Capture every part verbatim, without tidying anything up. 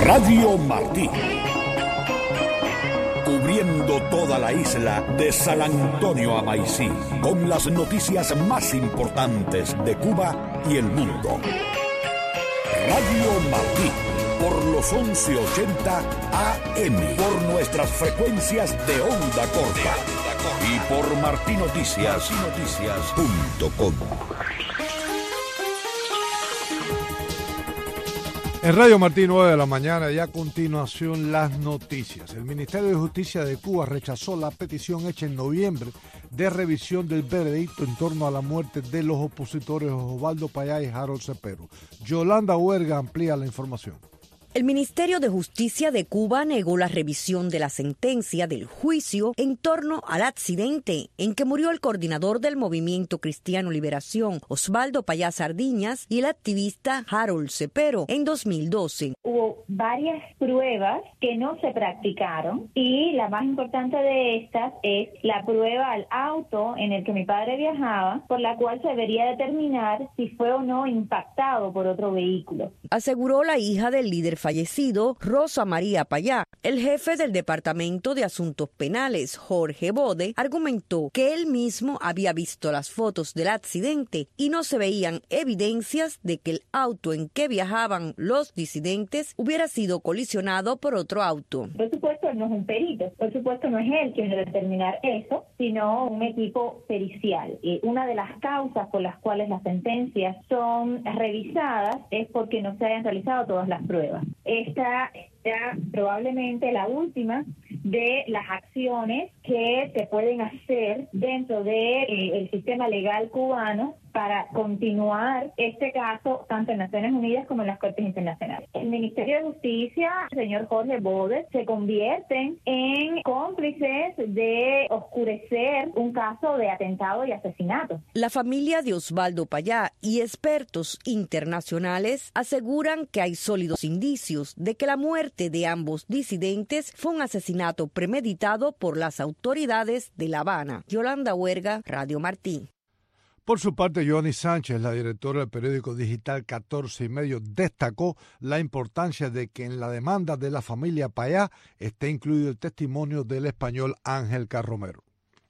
Radio Martí. Cubriendo toda la isla de San Antonio a Maicí, con las noticias más importantes de Cuba y el mundo. Radio Martí, por los once ochenta A M, por nuestras frecuencias de onda corta y por martinoticias punto com. En Radio Martí, nueve de la mañana, y a continuación las noticias. El Ministerio de Justicia de Cuba rechazó la petición hecha en noviembre de revisión del veredicto en torno a la muerte de los opositores Osvaldo Payá y Harold Cepero. Yolanda Huerga amplía la información. El Ministerio de Justicia de Cuba negó la revisión de la sentencia del juicio en torno al accidente en que murió el coordinador del Movimiento Cristiano Liberación, Osvaldo Payá Sardiñas, y el activista Harold Cepero en dos mil doce. Hubo varias pruebas que no se practicaron y la más importante de estas es la prueba al auto en el que mi padre viajaba, por la cual se debería determinar si fue o no impactado por otro vehículo. Aseguró la hija del líder fallecido, Rosa María Payá. El jefe del Departamento de Asuntos Penales, Jorge Bode, argumentó que él mismo había visto las fotos del accidente y no se veían evidencias de que el auto en que viajaban los disidentes hubiera sido colisionado por otro auto. Por supuesto, él no es un perito, por supuesto no es él quien debe determinar eso, sino un equipo pericial. Y una de las causas por las cuales las sentencias son revisadas es porque no se hayan realizado todas las pruebas. Esta será probablemente la última de las acciones que se pueden hacer dentro del de, eh, sistema legal cubano para continuar este caso tanto en Naciones Unidas como en las Cortes Internacionales. El Ministerio de Justicia, el señor Jorge Bode, se convierten en cómplices de oscurecer un caso de atentado y asesinato. La familia de Osvaldo Payá y expertos internacionales aseguran que hay sólidos indicios de que la muerte de ambos disidentes fue un asesinato premeditado por las autoridades de La Habana. Yolanda Huerga, Radio Martí. Por su parte, Joanny Sánchez, la directora del periódico digital catorce y medio, destacó la importancia de que en la demanda de la familia Payá esté incluido el testimonio del español Ángel Carromero.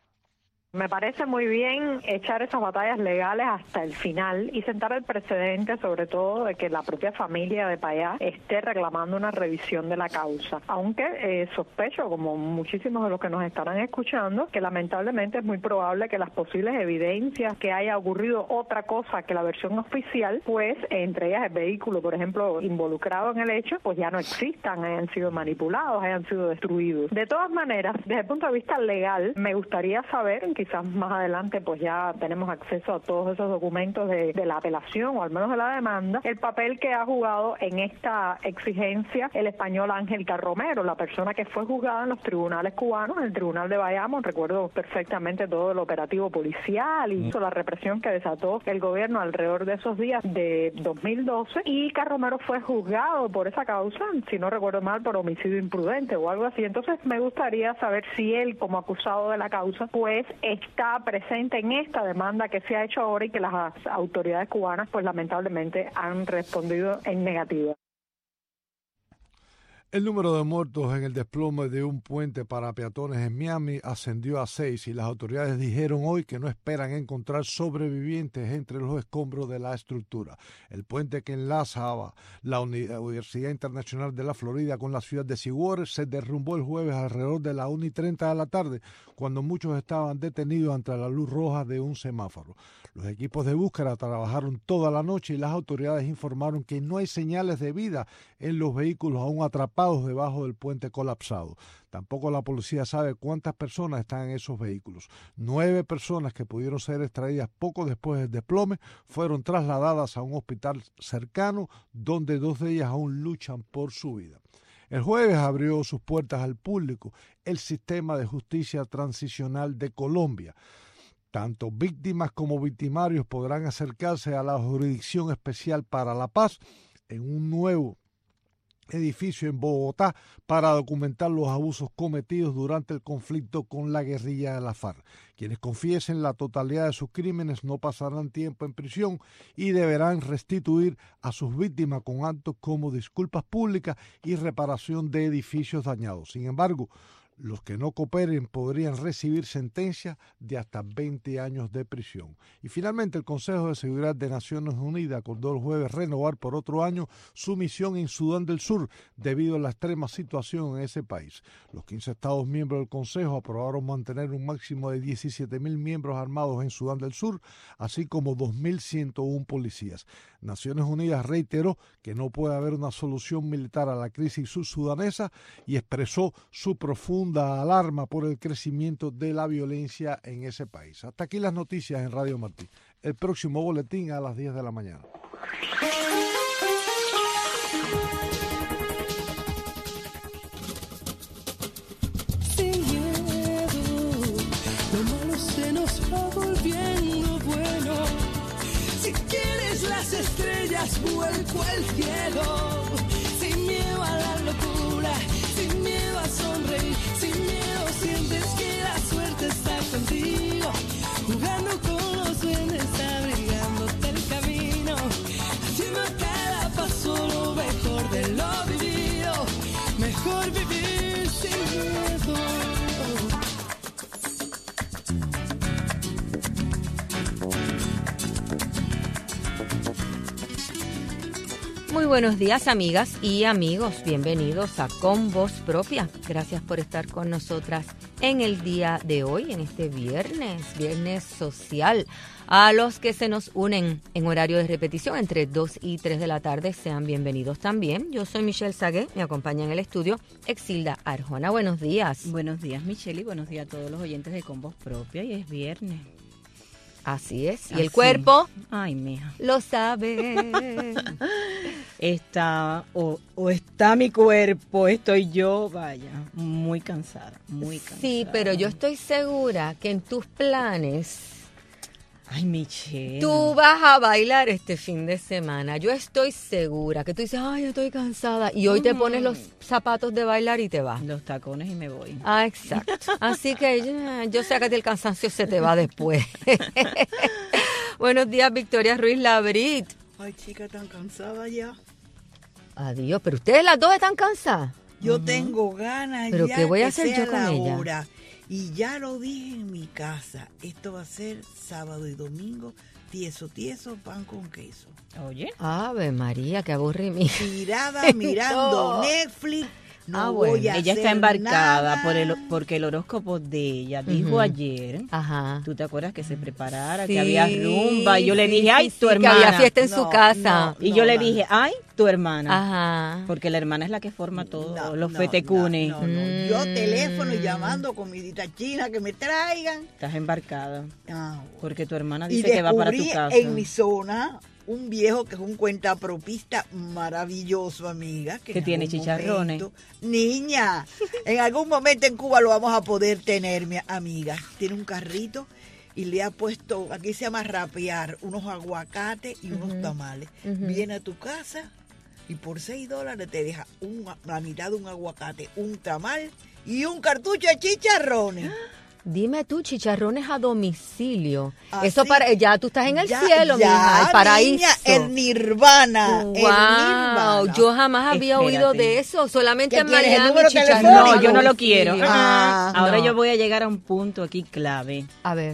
Me parece muy bien echar esas batallas legales hasta el final y sentar el precedente, sobre todo, de que la propia familia de Payá esté reclamando una revisión de la causa. Aunque eh, sospecho, como muchísimos de los que nos estarán escuchando, que lamentablemente es muy probable que las posibles evidencias que haya ocurrido otra cosa que la versión oficial, pues entre ellas el vehículo, por ejemplo, involucrado en el hecho, pues ya no existan, hayan sido manipulados, hayan sido destruidos. De todas maneras, desde el punto de vista legal, me gustaría saber en quizás más adelante pues ya tenemos acceso a todos esos documentos de, de la apelación o al menos de la demanda, el papel que ha jugado en esta exigencia el español Ángel Carromero, la persona que fue juzgada en los tribunales cubanos, en el tribunal de Bayamo. Recuerdo perfectamente todo el operativo policial y la represión que desató el gobierno alrededor de esos días de dos mil doce, y Carromero fue juzgado por esa causa, si no recuerdo mal, por homicidio imprudente o algo así. Entonces me gustaría saber si él, como acusado de la causa, pues está presente en esta demanda que se ha hecho ahora y que las autoridades cubanas pues lamentablemente han respondido en negativa. El número de muertos en el desplome de un puente para peatones en Miami ascendió a seis y las autoridades dijeron hoy que no esperan encontrar sobrevivientes entre los escombros de la estructura. El puente que enlazaba la Universidad Internacional de la Florida con la ciudad de Seawater se derrumbó el jueves alrededor de la una y treinta de la tarde, cuando muchos estaban detenidos ante la luz roja de un semáforo. Los equipos de búsqueda trabajaron toda la noche y las autoridades informaron que no hay señales de vida en los vehículos aún atrapados debajo del puente colapsado. Tampoco la policía sabe cuántas personas están en esos vehículos. Nueve personas que pudieron ser extraídas poco después del desplome fueron trasladadas a un hospital cercano, donde dos de ellas aún luchan por su vida. El jueves abrió sus puertas al público el Sistema de Justicia Transicional de Colombia. Tanto víctimas como victimarios podrán acercarse a la Jurisdicción Especial para la Paz en un nuevo edificio en Bogotá para documentar los abusos cometidos durante el conflicto con la guerrilla de la FARC. Quienes confiesen la totalidad de sus crímenes no pasarán tiempo en prisión y deberán restituir a sus víctimas con actos como disculpas públicas y reparación de edificios dañados. Sin embargo, los que no cooperen podrían recibir sentencias de hasta veinte años de prisión. Y finalmente, el Consejo de Seguridad de Naciones Unidas acordó el jueves renovar por otro año su misión en Sudán del Sur debido a la extrema situación en ese país. Los quince Estados miembros del Consejo aprobaron mantener un máximo de diecisiete mil miembros armados en Sudán del Sur, así como dos mil ciento uno policías. Naciones Unidas reiteró que no puede haber una solución militar a la crisis subsudanesa y expresó su profunda alarma por el crecimiento de la violencia en ese país. Hasta aquí las noticias en Radio Martí. El próximo boletín a las diez de la mañana. Sin miedo, lo malo se nos va volviendo bueno. Si quieres las estrellas, vuelco al cielo. Sin miedo a la locura, sin miedo a sonreír, sin miedo sientes que la suerte está contigo, jugando con los duendes, abrigándote el camino, haciendo cada paso lo mejor de lo vivido, mejor vivir sin miedo. Muy buenos días, amigas y amigos. Bienvenidos a Con Voz Propia. Gracias por estar con nosotras en el día de hoy, en este viernes, viernes social. A los que se nos unen en horario de repetición entre dos y tres de la tarde, sean bienvenidos también. Yo soy Michelle Sagué, me acompaña en el estudio Exilda Arjona. Buenos días. Buenos días, Michelle, y buenos días a todos los oyentes de Con Voz Propia. Y es viernes. Así es. ¿Y Así. el cuerpo? Ay, mija. Lo sabe. Está, o, o está mi cuerpo, estoy yo, vaya, muy cansada, muy cansada. Sí, pero yo estoy segura que en tus planes Ay, Michelle. tú vas a bailar este fin de semana. Yo estoy segura que tú dices, ay, estoy cansada. Y hoy te pones los zapatos de bailar y te vas. Los tacones y me voy. Ah, exacto. Así que yo, yo sé que a ti el cansancio se te va después. Buenos días, Victoria Ruiz Labrit. Ay, chica, tan cansada ya. Adiós, pero ustedes las dos están cansadas. Yo uh-huh. tengo ganas ¿Pero ya qué voy a que hacer sea yo con la ella? hora. Y ya lo dije en mi casa, esto va a ser sábado y domingo, tieso, tieso, pan con queso. Oye. Ave María, qué aburrimiento. Tirada mirando no. Netflix. No ah, voy bueno. a Ella hacer está embarcada nada. por el, porque el horóscopo de ella dijo uh-huh. ayer. Ajá. ¿Tú te acuerdas que se preparara, sí, que había rumba? Y yo le sí, dije, ay, sí, tu sí, hermana. Que había fiesta en no, su casa. No, y no, yo le no. dije, ay, tu hermana. Ajá. Porque la hermana es la que forma todos No, los no, fetecunes. No, no, no. Yo Mm. teléfono y llamando comidita china que me traigan. Estás embarcada. Ah, Porque tu hermana y dice que va para tu descubrí casa. en mi zona un viejo que es un cuentapropista maravilloso, amiga. Que, Que en tiene algún chicharrones. momento- niña, en algún momento en Cuba lo vamos a poder tener, mi amiga. Tiene un carrito y le ha puesto, aquí se llama rapear, unos aguacates y unos Ujú. tamales. Ujú. Viene a tu casa y por seis dólares te deja un, la mitad de un aguacate, un tamal y un cartucho de chicharrones. Dime tú, chicharrones a domicilio. Así, Eso para ya tú estás en el Ya, cielo, ya, mija, el paraíso. niña, el nirvana. Wow, el nirvana. yo jamás había Espérate. oído de eso. Solamente ¿Qué en quieres, el Miami, número chicharrones telefónico? a No, yo no lo domicilio. quiero. Ah, Ahora no. yo voy a llegar a un punto aquí clave. A ver.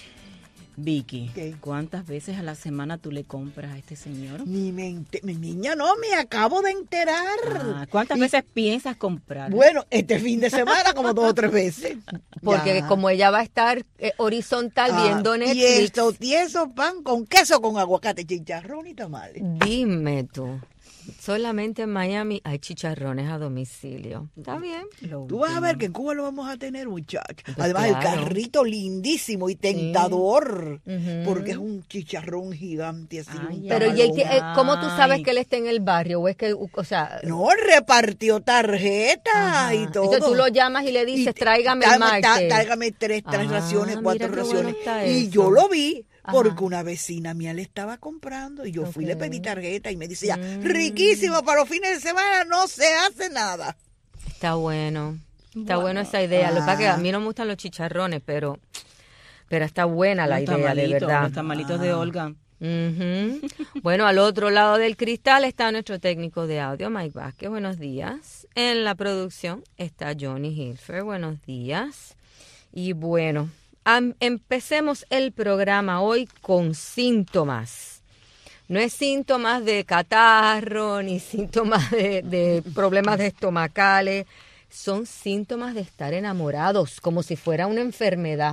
Vicky, ¿Qué? ¿cuántas veces a la semana tú le compras a este señor? Ni me ente- mi niña, no, me acabo de enterar. Ah, ¿Cuántas Y- veces piensas comprar? Bueno, este fin de semana como dos o tres veces. Porque Ya. como ella va a estar eh, horizontal Ah, viendo y Netflix. esto, tieso, pan con queso, con aguacate, chicharrón y tamales. Dime tú. Solamente en Miami hay chicharrones a domicilio. ¿Está bien? Lo Tú vas a último. ver que en Cuba lo vamos a tener, muchachos. Pues Además, el claro. carrito lindísimo y tentador, Ujú. porque es un chicharrón gigante así. Ay, un Pero ¿y él, tamalón. tie- eh, cómo tú sabes Ay. que él está en el barrio? ¿O es que, o sea... No, repartió tarjetas Ajá. y todo. Entonces tú lo llamas y le dices, Y te- tráigame el tráigame- martes. Tráigame tres, tres Ah, raciones, cuatro mira qué raciones. bueno está Y eso. yo lo vi porque Ajá. una vecina mía le estaba comprando y yo fui, le Ok. pedí tarjeta y me dice ya, Mm. riquísimo, para los fines de semana no se hace nada. Está bueno. Está Bueno. bueno esa idea. Lo que pasa es que Ah. a mí no me gustan los chicharrones, pero Pero está buena la Los idea, de tamalitos, verdad. Los tamalitos de Olga. Ujú. Bueno, al otro lado del cristal está nuestro técnico de audio, Mike Vázquez. Buenos días. En la producción está Johnny Hilfer. Buenos días. Y bueno, am- empecemos el programa hoy con síntomas. No es síntomas de catarro, ni síntomas de, de problemas de estomacales. Son síntomas de estar enamorados, como si fuera una enfermedad.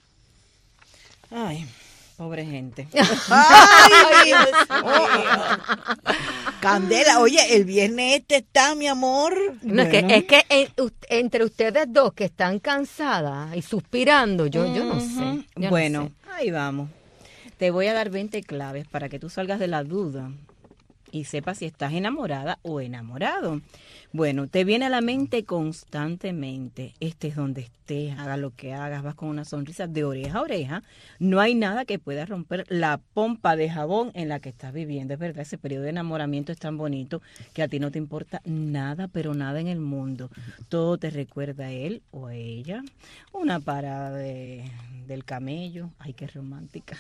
Ay, pobre gente. ¡Ay, Dios mío! Candela, oye, el viernes este está, mi amor. No, es que, Bueno. es que en- u- entre ustedes dos que están cansadas y suspirando, yo, yo no sé. Ujú. yo no Bueno, sé. ahí vamos. Te voy a dar veinte claves para que tú salgas de la duda y sepas si estás enamorada o enamorado. Bueno, te viene a la mente constantemente, estés donde estés, haga lo que hagas, vas con una sonrisa de oreja a oreja, no hay nada que pueda romper la pompa de jabón en la que estás viviendo. Es verdad, ese periodo de enamoramiento es tan bonito que a ti no te importa nada, pero nada en el mundo. Todo te recuerda a él o a ella. Una parada de, del camello, ay, qué romántica.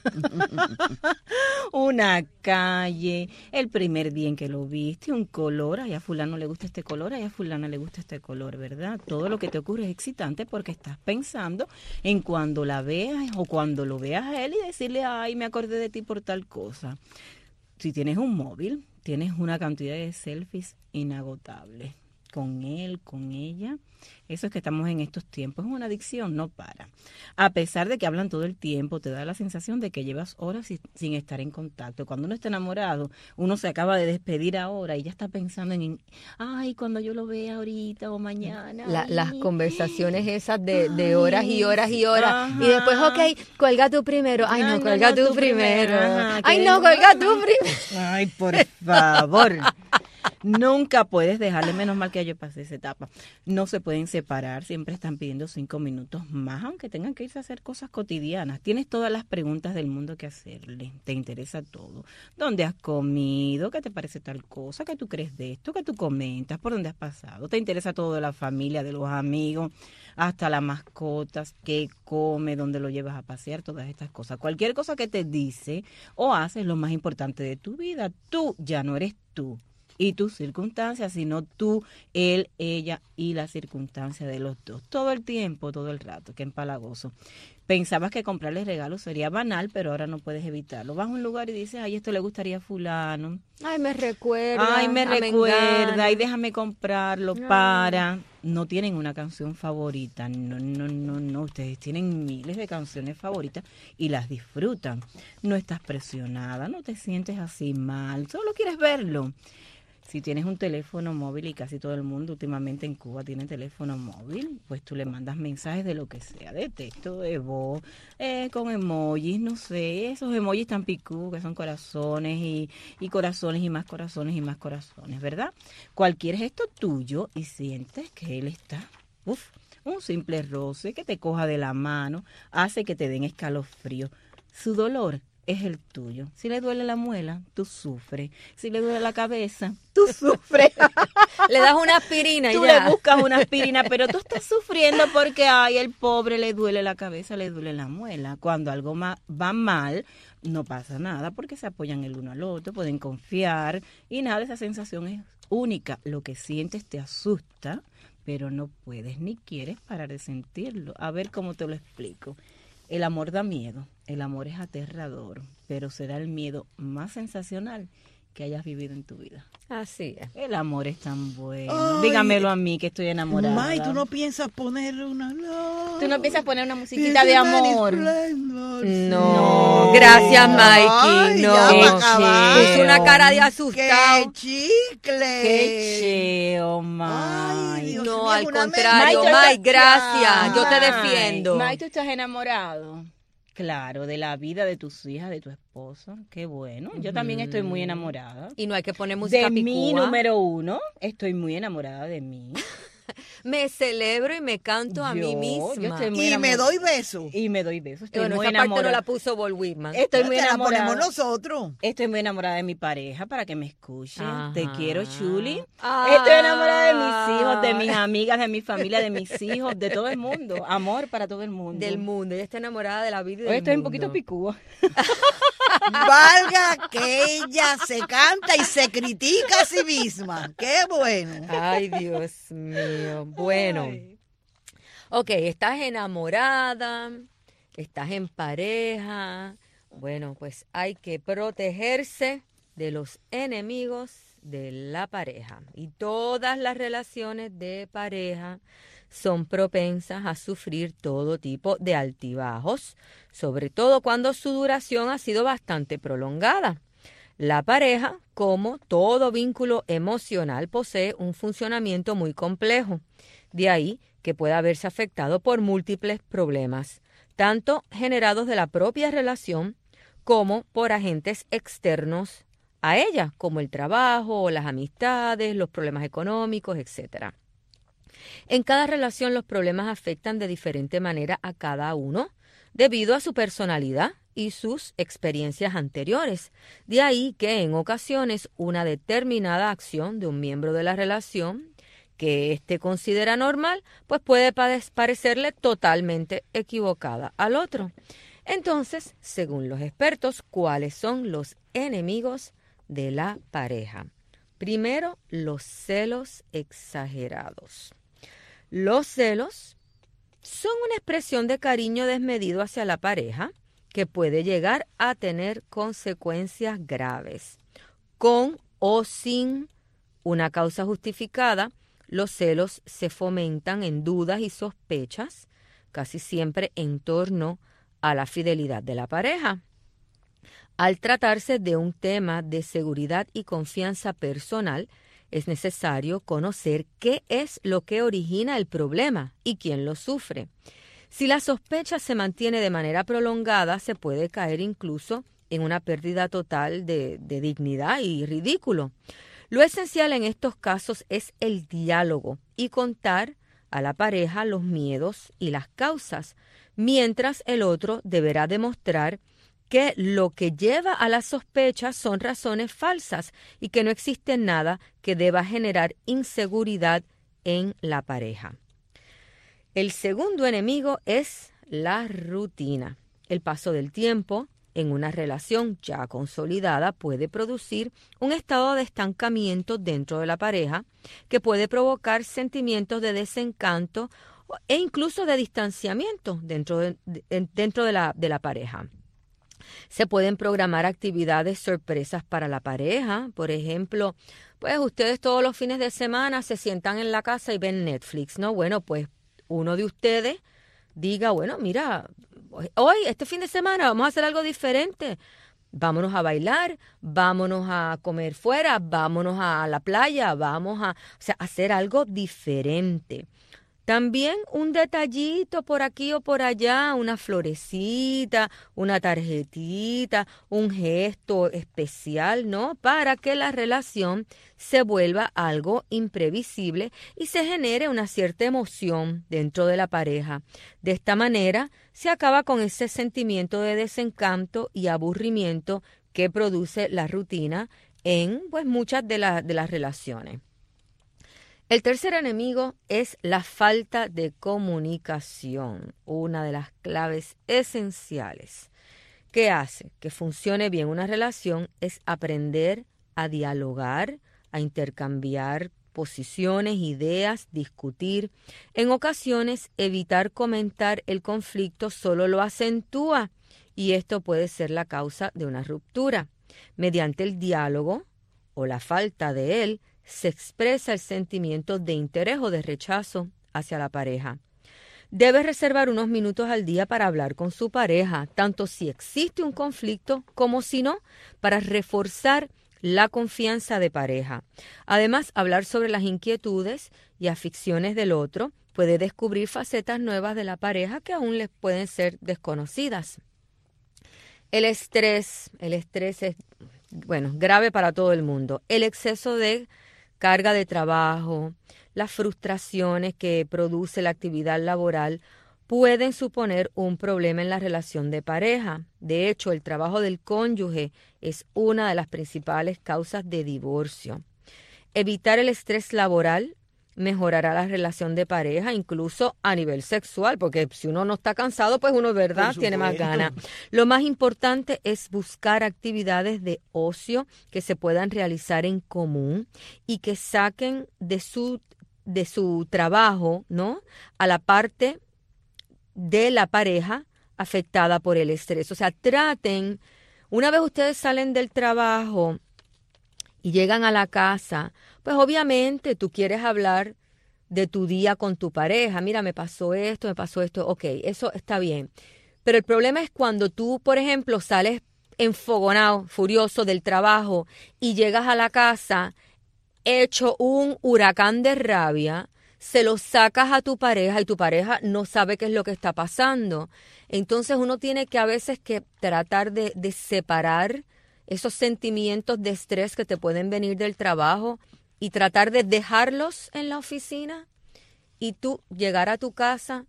Una calle, el primer día en que lo viste, un color, ay, a fulano le gusta este color, ay, a fulana le gusta este color, ¿verdad? Todo lo que te ocurre es excitante porque estás pensando en cuando la veas o cuando lo veas a él y decirle, ay, me acordé de ti por tal cosa. Si tienes un móvil, tienes una cantidad de selfies inagotables con él, con ella. Eso es que estamos en estos tiempos, es una adicción, no para. A pesar de que hablan todo el tiempo, te da la sensación de que llevas horas sin, sin estar en contacto. Cuando uno está enamorado, uno se acaba de despedir ahora y ya está pensando en, ay, cuando yo lo vea ahorita o mañana. La- ay. las conversaciones esas de, de horas y horas y horas. Ajá. Y después, ok, cuelga tú primero. Ay, no, Ay, no, cuelga no, tú, tú primero. primero. Ajá, Ay, que- no, cuelga tú primero. Ay, por favor. Nunca puedes dejarle, menos mal que yo pasé esa etapa. No se pueden separar, siempre están pidiendo cinco minutos más, aunque tengan que irse a hacer cosas cotidianas. Tienes todas las preguntas del mundo que hacerle, te interesa todo. ¿Dónde has comido? ¿Qué te parece tal cosa? ¿Qué tú crees de esto? ¿Qué tú comentas? ¿Por dónde has pasado? ¿Te interesa todo de la familia, de los amigos, hasta las mascotas? ¿Qué come? ¿Dónde lo llevas a pasear? Todas estas cosas. Cualquier cosa que te dice o hace es lo más importante de tu vida. Tú ya no eres tú y tus circunstancias, sino tú, él, ella y la circunstancia de los dos. Todo el tiempo, todo el rato, qué empalagoso. Pensabas que comprarle regalos sería banal, pero ahora no puedes evitarlo. Vas a un lugar y dices, ay, esto le gustaría a fulano. Ay, me recuerda. Ay, me a recuerda, Mengana. y déjame comprarlo Ay. para... No tienen una canción favorita, no, no, no, no. Ustedes tienen miles de canciones favoritas y las disfrutan. No estás presionada, no te sientes así mal, solo quieres verlo. Si tienes un teléfono móvil, y casi todo el mundo últimamente en Cuba tiene teléfono móvil, pues tú le mandas mensajes de lo que sea, de texto, de voz, eh, con emojis, no sé, esos emojis tan picú que son corazones y, y corazones y más corazones y más corazones, ¿verdad? Cualquier gesto tuyo y sientes que él está, uff, un simple roce que te coja de la mano, hace que te den escalofrío. Su dolor es el tuyo. Si le duele la muela, tú sufres. Si le duele la cabeza, tú sufres. Le das una aspirina y Tú ya. le buscas una aspirina, pero tú estás sufriendo porque, ay, el pobre le duele la cabeza, le duele la muela. Cuando algo ma- va mal, no pasa nada porque se apoyan el uno al otro, pueden confiar y nada, esa sensación es única. Lo que sientes te asusta, pero no puedes ni quieres parar de sentirlo. A ver cómo te lo explico. El amor da miedo, el amor es aterrador, pero será el miedo más sensacional que hayas vivido en tu vida. Así es. El amor es tan bueno. Ay. Dígamelo a mí que estoy enamorada. May, tú no piensas ponerle una... No. ¿Tú no piensas poner una musiquita de amor? No, No. gracias, Mikey. Ay, No, ya Qué pa' acabar. puso una cara de ¡Qué asustado. chicle! ¡Qué cheo, Ay, May! Dios No, mío, al una contrario, mentira. Mike, gracias. Yo te May, defiendo. May, ¿tú estás enamorado? Claro, de la vida de tus hijas, de tu esposo. Qué bueno. Yo también estoy muy enamorada. Y no hay que poner música De mi picúa. número uno, estoy muy enamorada de mí. Me celebro y me canto a mí Yo- misma. yo estoy muy Y me enamorada. doy besos. Y me doy besos. Estoy Bueno, muy esa parte no enamorada. la puso Walt Whitman. Estoy muy Te la enamorada. ponemos nosotros. Estoy muy enamorada de mi pareja para que me escuche. Ajá. Te quiero, Chuli. Ah. Estoy enamorada de mis hijos, de mis amigas, de mi familia, de mis hijos, de todo el mundo. Amor para todo el mundo. Del mundo. Ella está enamorada de la vida y Hoy del estoy un mundo. poquito picúa. Valga que ella se canta y se critica a sí misma. Qué bueno. Ay, Dios mío. Bueno. Ok, estás enamorada, estás en pareja. Bueno, pues hay que protegerse de los enemigos de la pareja. Y todas las relaciones de pareja son propensas a sufrir todo tipo de altibajos, sobre todo cuando su duración ha sido bastante prolongada. La pareja, como todo vínculo emocional, posee un funcionamiento muy complejo. De ahí que pueda verse afectado por múltiples problemas, tanto generados de la propia relación como por agentes externos a ella, como el trabajo, las amistades, los problemas económicos, etcétera. En cada relación los problemas afectan de diferente manera a cada uno debido a su personalidad y sus experiencias anteriores. De ahí que en ocasiones una determinada acción de un miembro de la relación que éste considera normal, pues puede parecerle totalmente equivocada al otro. Entonces, según los expertos, ¿cuáles son los enemigos de la pareja? Primero, los celos exagerados. Los celos son una expresión de cariño desmedido hacia la pareja que puede llegar a tener consecuencias graves. Con o sin una causa justificada, los celos se fomentan en dudas y sospechas, casi siempre en torno a la fidelidad de la pareja. Al tratarse de un tema de seguridad y confianza personal, es necesario conocer qué es lo que origina el problema y quién lo sufre. Si la sospecha se mantiene de manera prolongada, se puede caer incluso en una pérdida total de, de dignidad y ridículo. Lo esencial en estos casos es el diálogo y contar a la pareja los miedos y las causas, mientras el otro deberá demostrar que lo que lleva a la sospecha son razones falsas y que no existe nada que deba generar inseguridad en la pareja. El segundo enemigo es la rutina. El paso del tiempo en una relación ya consolidada puede producir un estado de estancamiento dentro de la pareja que puede provocar sentimientos de desencanto e incluso de distanciamiento dentro de, de, dentro de la, de la pareja. Se pueden programar actividades sorpresas para la pareja. Por ejemplo, pues ustedes todos los fines de semana se sientan en la casa y ven Netflix, ¿no? Bueno, pues uno de ustedes diga, bueno, mira, hoy, este fin de semana, vamos a hacer algo diferente. Vámonos a bailar, vámonos a comer fuera, vámonos a la playa, vamos a, o sea, hacer algo diferente. También un detallito por aquí o por allá, una florecita, una tarjetita, un gesto especial, ¿no? Para que la relación se vuelva algo imprevisible y se genere una cierta emoción dentro de la pareja. De esta manera se acaba con ese sentimiento de desencanto y aburrimiento que produce la rutina en pues, muchas de, la, de las relaciones. El tercer enemigo es la falta de comunicación, una de las claves esenciales que hace que funcione bien una relación es aprender a dialogar, a intercambiar posiciones, ideas, discutir. En ocasiones, evitar comentar el conflicto solo lo acentúa y esto puede ser la causa de una ruptura. Mediante el diálogo o la falta de él, se expresa el sentimiento de interés o de rechazo hacia la pareja. Debe reservar unos minutos al día para hablar con su pareja, tanto si existe un conflicto como si no, para reforzar la confianza de pareja. Además, hablar sobre las inquietudes y aficiones del otro puede descubrir facetas nuevas de la pareja que aún les pueden ser desconocidas. El estrés, el estrés es, bueno, grave para todo el mundo. El exceso de carga de trabajo, las frustraciones que produce la actividad laboral pueden suponer un problema en la relación de pareja. De hecho, el trabajo del cónyuge es una de las principales causas de divorcio. Evitar el estrés laboral mejorará la relación de pareja, incluso a nivel sexual, porque si uno no está cansado, pues uno, ¿verdad?, tiene más ganas. Lo más importante es buscar actividades de ocio que se puedan realizar en común y que saquen de su, de su trabajo, ¿no?, a la parte de la pareja afectada por el estrés. O sea, traten, una vez ustedes salen del trabajo y llegan a la casa, pues obviamente tú quieres hablar de tu día con tu pareja. Mira, me pasó esto, me pasó esto. Ok, eso está bien. Pero el problema es cuando tú, por ejemplo, sales enfogonado, furioso del trabajo y llegas a la casa hecho un huracán de rabia, se lo sacas a tu pareja y tu pareja no sabe qué es lo que está pasando. Entonces uno tiene que a veces que tratar de, de separar esos sentimientos de estrés que te pueden venir del trabajo y tratar de dejarlos en la oficina y tú llegar a tu casa,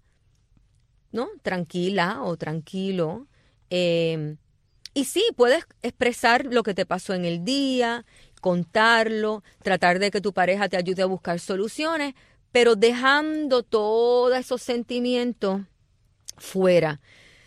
¿no?, tranquila o tranquilo. Eh, y sí, puedes expresar lo que te pasó en el día, contarlo, tratar de que tu pareja te ayude a buscar soluciones, pero dejando todos esos sentimientos fuera.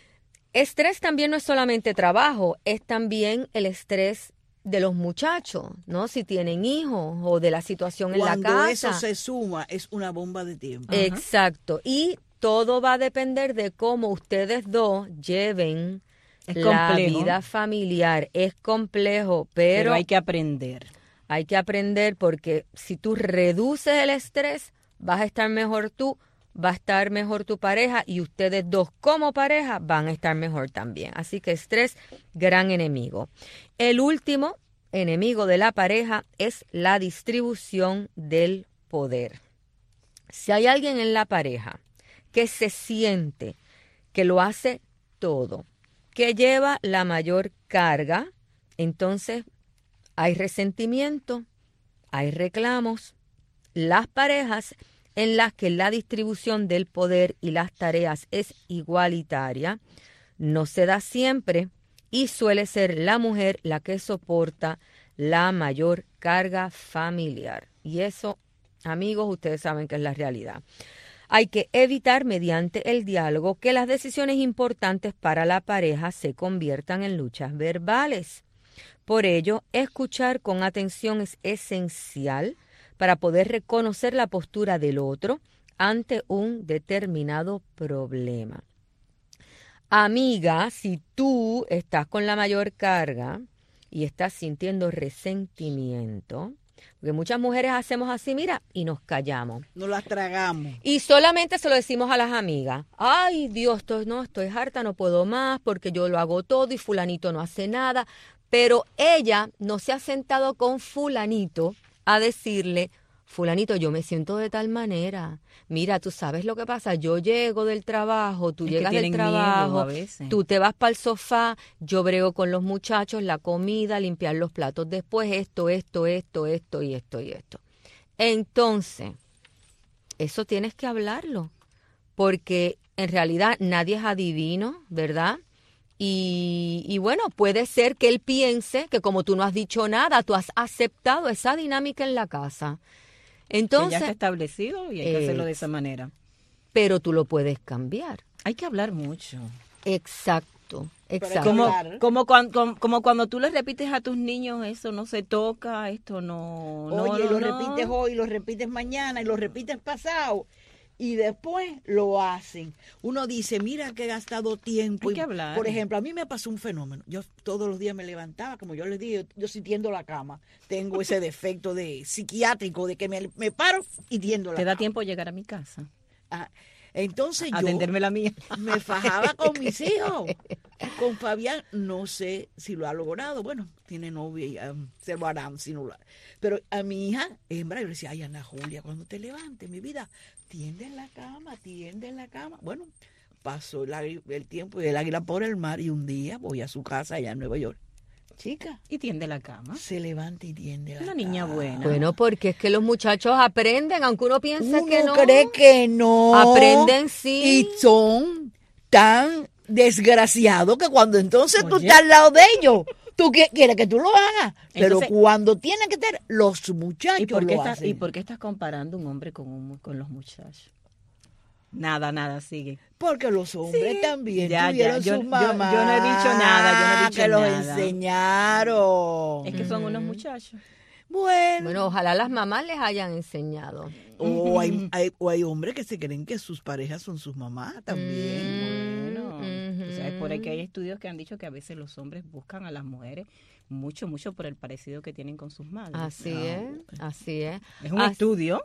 Estrés también no es solamente trabajo, es también el estrés de los muchachos, ¿no? Si tienen hijos o de la situación Cuando en la casa. Cuando eso se suma, es una bomba de tiempo. Exacto. Y todo va a depender de cómo ustedes dos lleven es la complejo. vida familiar. Es complejo, pero, pero hay que aprender. Hay que aprender porque si tú reduces el estrés, vas a estar mejor tú, va a estar mejor tu pareja y ustedes dos como pareja van a estar mejor también. Así que estrés, gran enemigo. El último enemigo de la pareja es la distribución del poder. Si hay alguien en la pareja que se siente que lo hace todo, que lleva la mayor carga, entonces hay resentimiento, hay reclamos. Las parejas en las que la distribución del poder y las tareas es igualitaria, no se da siempre y suele ser la mujer la que soporta la mayor carga familiar. Y eso, amigos, ustedes saben que es la realidad. Hay que evitar mediante el diálogo que las decisiones importantes para la pareja se conviertan en luchas verbales. Por ello, escuchar con atención es esencial para poder reconocer la postura del otro ante un determinado problema. Amiga, si tú estás con la mayor carga y estás sintiendo resentimiento, porque muchas mujeres hacemos así, mira, y nos callamos. Nos las tragamos. Y solamente se lo decimos a las amigas. Ay, Dios, estoy, no, estoy harta, no puedo más porque yo lo hago todo y fulanito no hace nada. Pero ella no se ha sentado con fulanito a decirle, fulanito, yo me siento de tal manera. Mira, tú sabes lo que pasa, yo llego del trabajo, tú es llegas del trabajo, tú te vas para el sofá, yo brego con los muchachos, la comida, limpiar los platos después, esto, esto, esto, esto y esto y esto. Entonces, eso tienes que hablarlo, porque en realidad nadie es adivino, ¿verdad? Y, y bueno, puede ser que él piense que como tú no has dicho nada, tú has aceptado esa dinámica en la casa. Entonces, que ya está establecido y hay que eh, hacerlo de esa manera. Pero tú lo puedes cambiar. Hay que hablar mucho. Exacto, exacto. Como, como, cuando, como, como cuando tú le repites a tus niños, eso no se toca, esto no... no Oye, no, lo no. repites hoy, lo repites mañana y lo repites pasado. Y después lo hacen. Uno dice, mira que he gastado tiempo. Hay que hablar. Por ejemplo, a mí me pasó un fenómeno. Yo todos los días me levantaba, como yo les dije, yo, yo sí tiendo la cama. Tengo ese defecto de psiquiátrico de que me, me paro y tiendo la ¿Te cama. da tiempo llegar a mi casa? Ah, entonces a yo atenderme la mía. Me fajaba con mis hijos. Con Fabián no sé si lo ha logrado. Bueno, tiene novia y um, se lo harán si no lo hará. Pero a mi hija, hembra, yo le decía, ay, Ana Julia, cuando te levantes, mi vida, tiende en la cama, tiende en la cama. Bueno, pasó el, el tiempo y el águila por el mar y un día voy a su casa allá en Nueva York. chica. Y tiende la cama. Se levanta y tiende la Una niña cama. buena. Bueno, porque es que los muchachos aprenden, aunque uno piense Uno que no. cree que no. Aprenden sí. Y son tan desgraciados que cuando entonces tú Oye. estás al lado de ellos, tú qui- quieres que tú lo hagas. Pero Entonces- cuando tienen que estar, los muchachos ¿Y por, qué lo estás, hacen. ¿Y por qué estás comparando un hombre con, un, con los muchachos? Nada, nada, sigue. Porque los hombres Sí. también Ya, tuvieron ya, yo- sus yo- mamás. yo no he dicho nada, yo no he dicho que los nada. enseñaron. Es que son unos muchachos. Bueno, Bueno, ojalá las mamás les hayan enseñado. o, hay, hay- o hay hombres que se creen que sus parejas son sus mamás también. Bueno, Ujú. tú sabes, por ahí que hay estudios que han dicho que a veces los hombres buscan a las mujeres mucho, mucho por el parecido que tienen con sus madres. Así Ah, es, así es. Es un Así- estudio.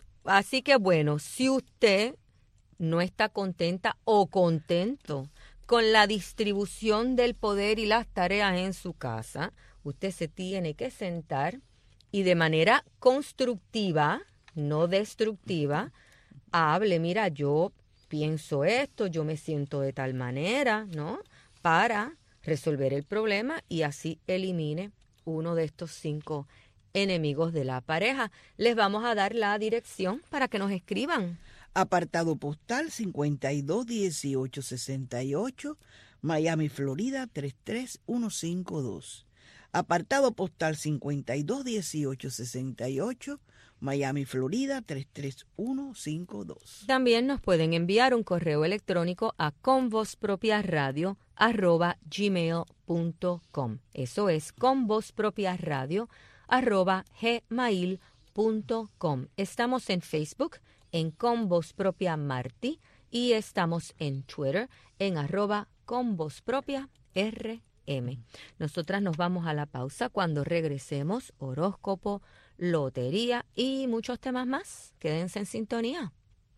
Así que bueno, si usted no está contenta o contento con la distribución del poder y las tareas en su casa, usted se tiene que sentar y de manera constructiva, no destructiva, hable, mira, yo pienso esto, yo me siento de tal manera, ¿no? Para resolver el problema y así elimine uno de estos cinco enemigos de la pareja. Les vamos a dar la dirección para que nos escriban. Apartado postal cincuenta y dos dieciocho sesenta y ocho, Miami, Florida tres tres uno cinco dos. Apartado postal cincuenta y dos dieciocho sesenta y ocho, Miami, Florida tres tres uno cinco dos. También nos pueden enviar un correo electrónico a convozpropiaradio arroba gmail punto com. Eso es convozpropiaradio arroba gmail punto com. Estamos en Facebook en Con Voz Propia Martí y estamos en Twitter en arroba Con Voz Propia R M. Nosotras nos vamos a la pausa. Cuando regresemos, horóscopo, lotería y muchos temas más. Quédense en sintonía.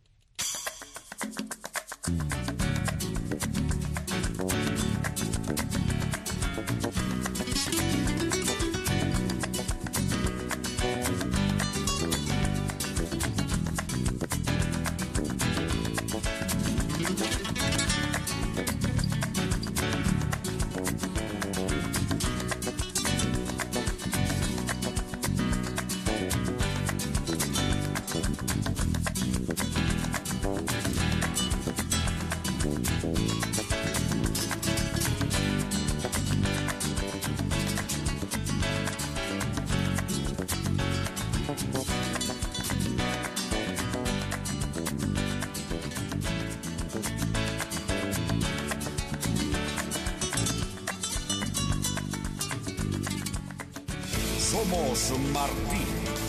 Somos Martí.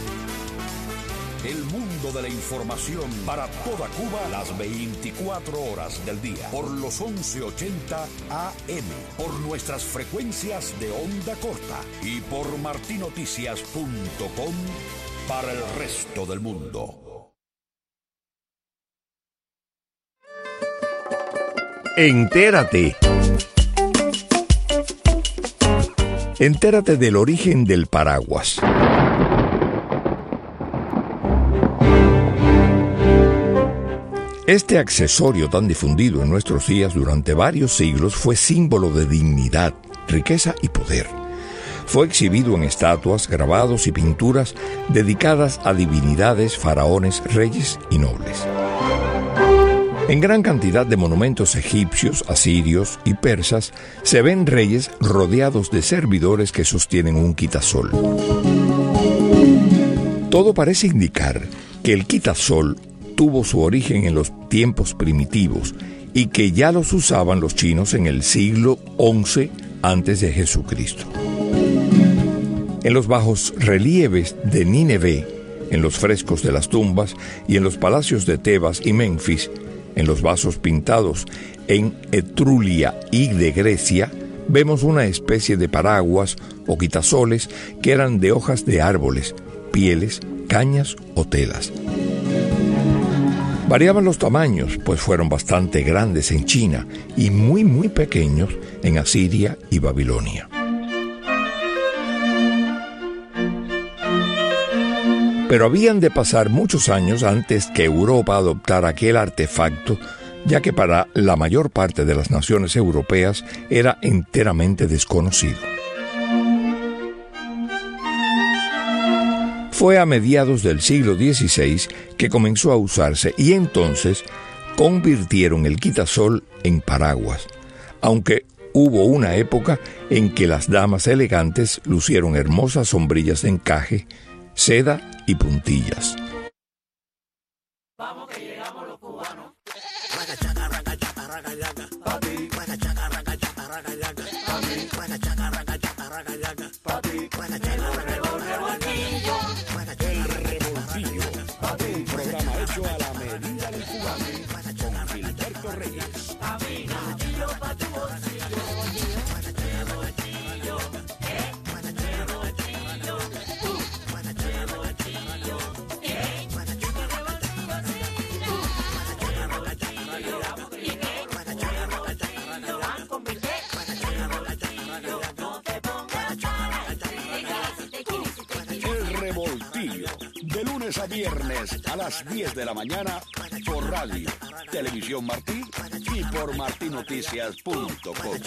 El mundo de la información para toda Cuba las veinticuatro horas del día. Por los once ochenta A M. Por nuestras frecuencias de onda corta. Y por martinoticias punto com para el resto del mundo. Entérate. Entérate del origen del paraguas. Este accesorio tan difundido en nuestros días durante varios siglos fue símbolo de dignidad, riqueza y poder. Fue exhibido en estatuas, grabados y pinturas dedicadas a divinidades, faraones, reyes y nobles. En gran cantidad de monumentos egipcios, asirios y persas se ven reyes rodeados de servidores que sostienen un quitasol. Todo parece indicar que el quitasol tuvo su origen en los tiempos primitivos y que ya los usaban los chinos en el siglo once antes de Jesucristo. En los bajos relieves de Nínive, en los frescos de las tumbas y en los palacios de Tebas y Menfis, en los vasos pintados en Etruria y de Grecia, vemos una especie de paraguas o quitasoles que eran de hojas de árboles, pieles, cañas o telas. Variaban los tamaños, pues fueron bastante grandes en China y muy muy pequeños en Asiria y Babilonia. Pero habían de pasar muchos años antes que Europa adoptara aquel artefacto, ya que para la mayor parte de las naciones europeas era enteramente desconocido. Fue a mediados del siglo dieciséis que comenzó a usarse y entonces convirtieron el quitasol en paraguas, aunque hubo una época en que las damas elegantes lucieron hermosas sombrillas de encaje, seda y puntillas. Vamos que llegamos los cubanos. Un programa hecho a la medida del cubano con Gilberto Reyes. De lunes a viernes a las diez de la mañana por radio, Televisión Martí y por martí noticias punto com.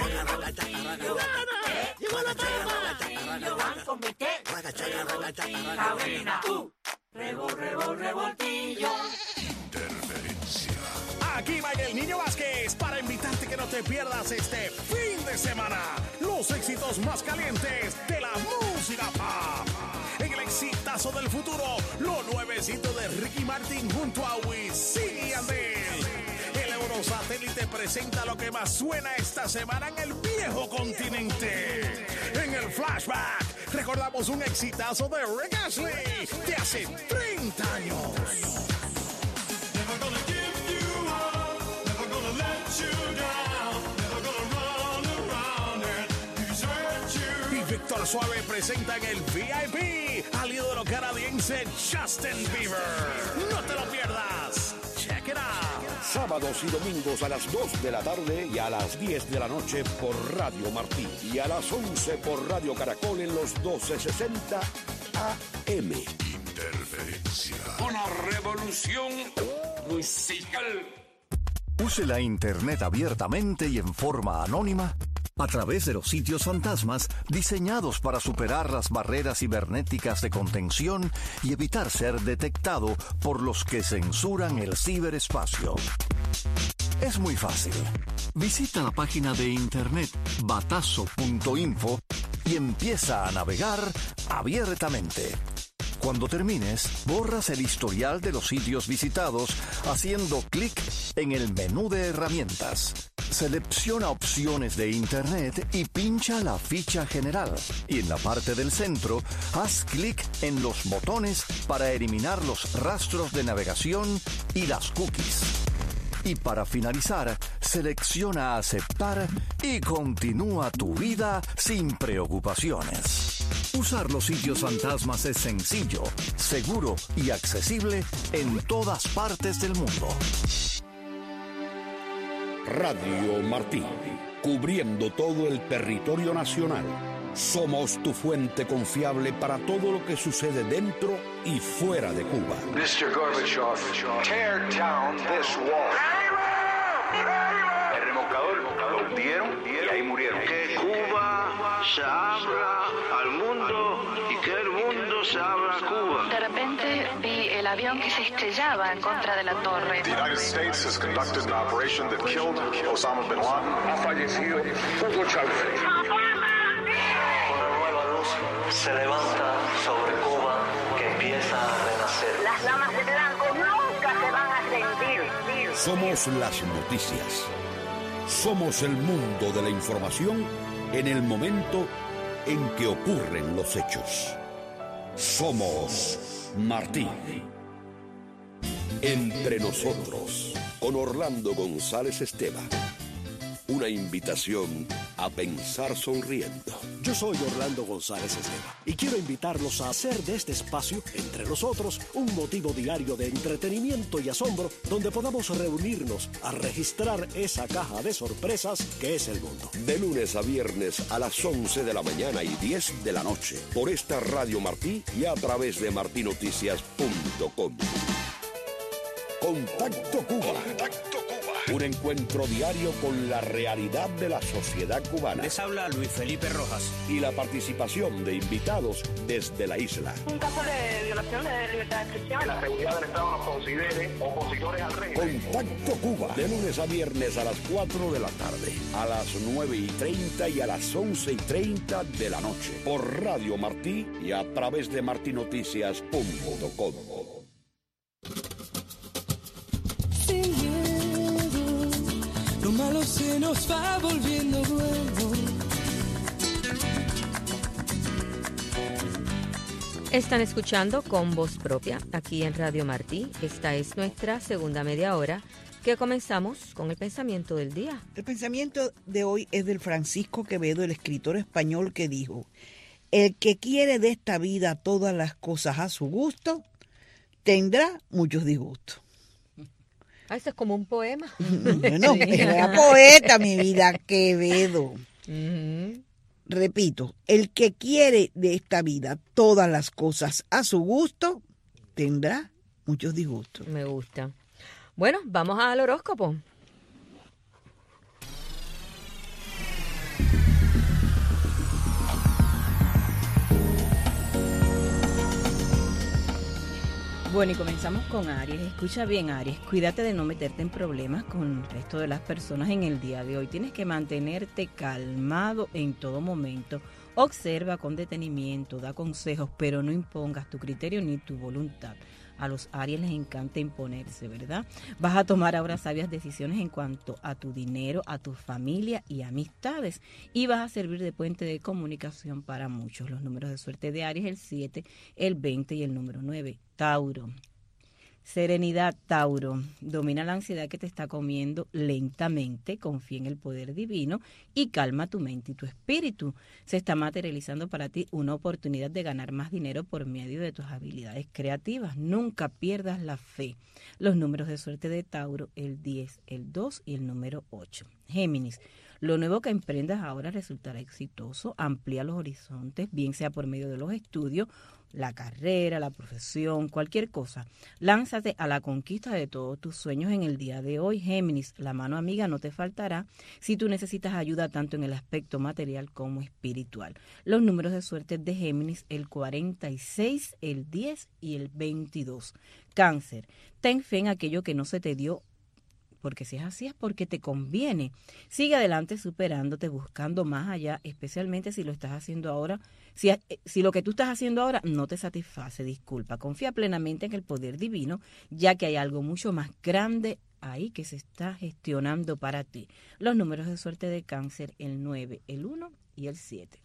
Aquí va el Niño Vázquez para invitarte que no te pierdas este fin de semana los éxitos más calientes de la música pop. En el exitazo del futuro, lo nuevecito de Ricky Martin junto a Wisin y Yandel. El Eurosatélite presenta lo que más suena esta semana en el viejo continente. En el flashback, recordamos un exitazo de Rick Astley de hace treinta años. Y Víctor Suave presenta en el V I P al ídolo canadiense Justin Bieber. No te lo pierdas. Check it out. Sábados y domingos a las dos de la tarde y a las diez de la noche por Radio Martí. Y a las once por Radio Caracol en los doce sesenta A M. Interferencia. Una revolución musical. Use la Internet abiertamente y en forma anónima a través de los sitios fantasmas diseñados para superar las barreras cibernéticas de contención y evitar ser detectado por los que censuran el ciberespacio. Es muy fácil. Visita la página de internet batazo punto info y empieza a navegar abiertamente. Cuando termines, borras el historial de los sitios visitados haciendo clic en el menú de herramientas. Selecciona opciones de Internet y pincha la ficha general. Y en la parte del centro, haz clic en los botones para eliminar los rastros de navegación y las cookies. Y para finalizar, selecciona aceptar y continúa tu vida sin preocupaciones. Usar los sitios fantasmas es sencillo, seguro y accesible en todas partes del mundo. Radio Martí, cubriendo todo el territorio nacional. Somos tu fuente confiable para todo lo que sucede dentro y fuera de Cuba. mister Gorbachev, tear down this wall. El remolcador lo hundieron y ahí murieron. Que Cuba se abra al mundo y que el mundo se abra a Cuba. De repente vi el avión que se estrellaba en contra de la torre. The United States has conducted an operation that killed Osama bin Laden. Ha fallecido Hugo Chávez. Una nueva luz se levanta sobre Cuba que empieza a renacer. Las damas de blanco nunca se van a rendir. Somos las noticias. Somos el mundo de la información en el momento en que ocurren los hechos. Somos Martí. Entre nosotros, con Orlando González Esteban. Una invitación a pensar sonriendo. Yo soy Orlando González Esteban y quiero invitarlos a hacer de este espacio, entre nosotros, un motivo diario de entretenimiento y asombro donde podamos reunirnos a registrar esa caja de sorpresas que es el mundo. De lunes a viernes a las once de la mañana y diez de la noche por esta Radio Martí y a través de martí noticias punto com. Contacto Cuba. Contacto Cuba. Un encuentro diario con la realidad de la sociedad cubana. Les habla Luis Felipe Rojas. Y la participación de invitados desde la isla. Un caso de violación de libertad de expresión. La seguridad del Estado nos considere opositores al régimen. Contacto Cuba, de lunes a viernes a las cuatro de la tarde, a las nueve y treinta y a las once y treinta de la noche, por Radio Martí y a través de martinoticias punto com. Sin miedo, lo malo se nos va volviendo bueno. Están escuchando Con Voz Propia aquí en Radio Martí. Esta es nuestra segunda media hora, que comenzamos con el pensamiento del día. El pensamiento de hoy es del Francisco Quevedo, el escritor español, que dijo: el que quiere de esta vida todas las cosas a su gusto, tendrá muchos disgustos. Ah, eso es como un poema. Bueno, sí. Era poeta, mi vida, Quevedo. Uh-huh. Repito, el que quiere de esta vida todas las cosas a su gusto, tendrá muchos disgustos. Me gusta. Bueno, vamos al horóscopo. Bueno, y comenzamos con Aries. Escucha bien, Aries, cuídate de no meterte en problemas con el resto de las personas en el día de hoy. Tienes que mantenerte calmado en todo momento. Observa con detenimiento, da consejos, pero no impongas tu criterio ni tu voluntad. A los Aries les encanta imponerse, ¿verdad? Vas a tomar ahora sabias decisiones en cuanto a tu dinero, a tu familia y amistades. Y vas a servir de puente de comunicación para muchos. Los números de suerte de Aries, el siete, el veinte y el número nueve. Tauro. Serenidad, Tauro. Domina la ansiedad que te está comiendo lentamente, confía en el poder divino y calma tu mente y tu espíritu. Se está materializando para ti una oportunidad de ganar más dinero por medio de tus habilidades creativas. Nunca pierdas la fe. Los números de suerte de Tauro, el diez, el dos y el número ocho. Géminis. Lo nuevo que emprendas ahora resultará exitoso. Amplía los horizontes, bien sea por medio de los estudios, la carrera, la profesión, cualquier cosa. Lánzate a la conquista de todos tus sueños en el día de hoy, Géminis. La mano amiga no te faltará si tú necesitas ayuda tanto en el aspecto material como espiritual. Los números de suerte de Géminis, el cuarenta y seis, el diez y el veintidós. Cáncer. Ten fe en aquello que no se te dio, porque si es así es porque te conviene. Sigue adelante superándote, buscando más allá, especialmente si lo estás haciendo ahora. Si, si lo que tú estás haciendo ahora no te satisface, disculpa. Confía plenamente en el poder divino, ya que hay algo mucho más grande ahí que se está gestionando para ti. Los números de suerte de Cáncer, el nueve, el uno y el siete.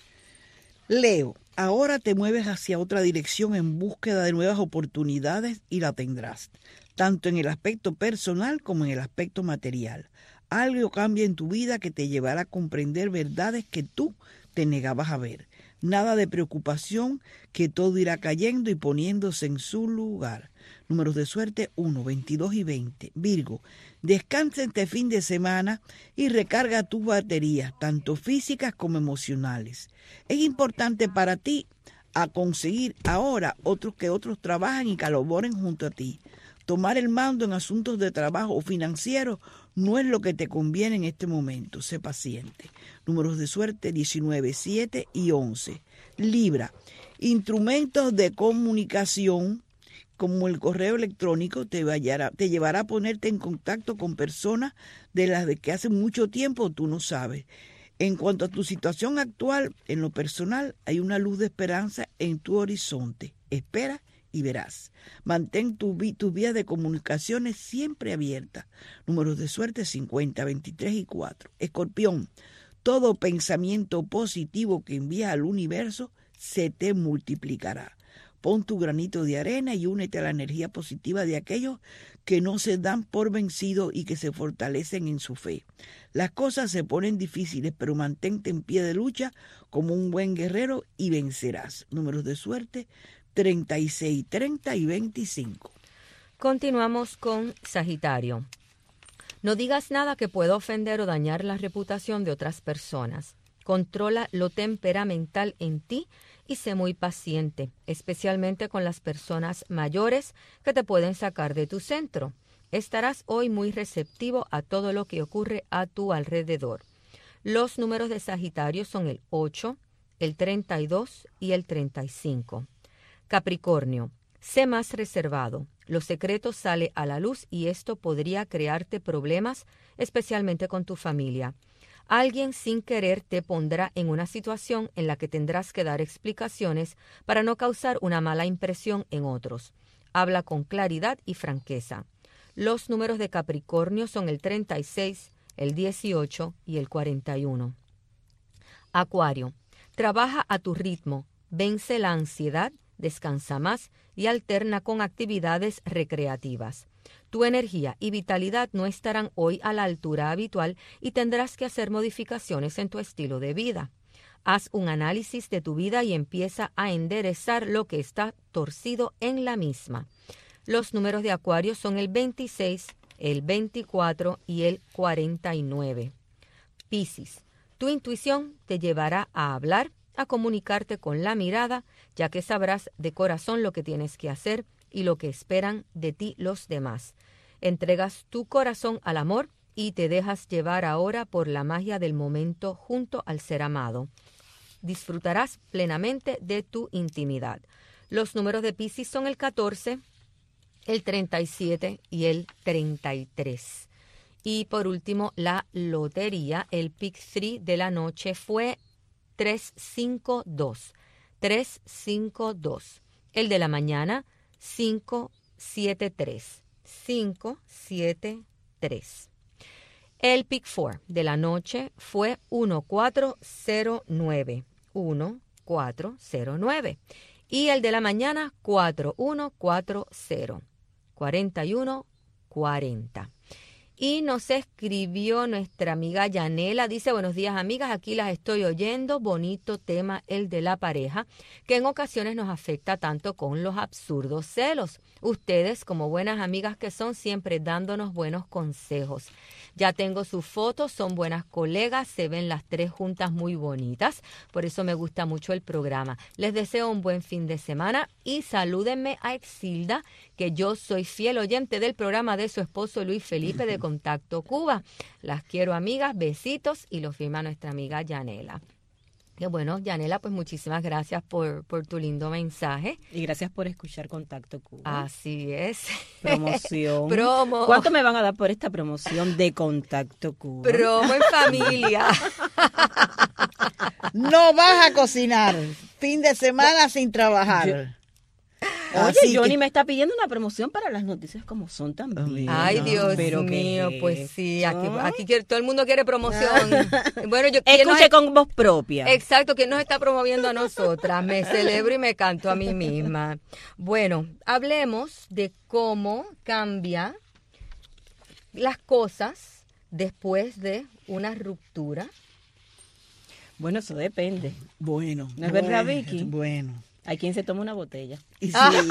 Leo, ahora te mueves hacia otra dirección en búsqueda de nuevas oportunidades y la tendrás, tanto en el aspecto personal como en el aspecto material. Algo cambia en tu vida que te llevará a comprender verdades que tú te negabas a ver. Nada de preocupación, que todo irá cayendo y poniéndose en su lugar. Números de suerte uno, veintidós y veinte. Virgo, descansa este fin de semana y recarga tus baterías, tanto físicas como emocionales. Es importante para ti a conseguir ahora otros que otros trabajan y colaboren junto a ti. Tomar el mando en asuntos de trabajo o financieros no es lo que te conviene en este momento. Sé paciente. Números de suerte diecinueve, siete y once. Libra, instrumentos de comunicación como el correo electrónico te, vayará, te llevará a ponerte en contacto con personas de las de que hace mucho tiempo tú no sabes. En cuanto a tu situación actual, en lo personal, hay una luz de esperanza en tu horizonte. Espera y verás. Mantén tu, tus vías de comunicaciones siempre abiertas. Números de suerte cincuenta, veintitrés y cuatro. Escorpión, todo pensamiento positivo que envías al universo se te multiplicará. Pon tu granito de arena y únete a la energía positiva de aquellos que no se dan por vencidos y que se fortalecen en su fe. Las cosas se ponen difíciles, pero mantente en pie de lucha como un buen guerrero y vencerás. Números de suerte treinta y seis, treinta y veinticinco. Continuamos con Sagitario. No digas nada que pueda ofender o dañar la reputación de otras personas. Controla lo temperamental en ti y sé muy paciente, especialmente con las personas mayores que te pueden sacar de tu centro. Estarás hoy muy receptivo a todo lo que ocurre a tu alrededor. Los números de Sagitario son el ocho, el treinta y dos y el treinta y cinco. Capricornio, sé más reservado. Los secretos salen a la luz y esto podría crearte problemas, especialmente con tu familia. Alguien sin querer te pondrá en una situación en la que tendrás que dar explicaciones para no causar una mala impresión en otros. Habla con claridad y franqueza. Los números de Capricornio son el treinta y seis, el dieciocho y el cuarenta y uno. Acuario, trabaja a tu ritmo, vence la ansiedad, descansa más y alterna con actividades recreativas. Tu energía y vitalidad no estarán hoy a la altura habitual y tendrás que hacer modificaciones en tu estilo de vida. Haz un análisis de tu vida y empieza a enderezar lo que está torcido en la misma. Los números de Acuario son el veintiséis, el veinticuatro y el cuarenta y nueve. Piscis, tu intuición te llevará a hablar, a comunicarte con la mirada, ya que sabrás de corazón lo que tienes que hacer y lo que esperan de ti los demás. Entregas tu corazón al amor y te dejas llevar ahora por la magia del momento junto al ser amado. Disfrutarás plenamente de tu intimidad. Los números de Piscis son el catorce, el treinta y siete y el treinta y tres. Y por último, la lotería, el pick tres de la noche fue tres cinco dos. tres cinco dos. El de la mañana, cinco siete tres. cinco siete tres. El pick cuatro de la noche fue uno cuatro cero nueve. uno cuatro cero nueve. Y el de la mañana, cuatro uno cuatro cero. cuarenta y uno cuarenta. Y nos escribió nuestra amiga Yanela, dice, buenos días amigas, aquí las estoy oyendo, bonito tema el de la pareja, que en ocasiones nos afecta tanto con los absurdos celos. Ustedes, como buenas amigas que son, siempre dándonos buenos consejos. Ya tengo sus fotos, son buenas colegas, se ven las tres juntas muy bonitas, por eso me gusta mucho el programa. Les deseo un buen fin de semana y salúdenme a Exilda, que yo soy fiel oyente del programa de su esposo Luis Felipe de Contacto Cuba. Las quiero amigas, besitos, y lo firma nuestra amiga Yanela. Que bueno, Yanela, pues muchísimas gracias por, por tu lindo mensaje. Y gracias por escuchar Contacto Cuba. Así es. Promoción. Promo. ¿Cuánto me van a dar por esta promoción de Contacto Cuba? Promo en familia. No vas a cocinar fin de semana sin trabajar. Yo, Oye, Johnny que... me está pidiendo una promoción para las noticias como son también. Ay, Dios Pero mío, pues sí, aquí, aquí quiere, todo el mundo quiere promoción. Bueno, yo escuche nos... con voz propia. Exacto, ¿quién nos está promoviendo a nosotras? Me celebro y me canto a mí misma. Bueno, hablemos de cómo cambia las cosas después de una ruptura. Bueno, eso depende. Bueno. ¿No es bueno, verdad, Vicky? Bueno. Hay quien se toma una botella. Sí,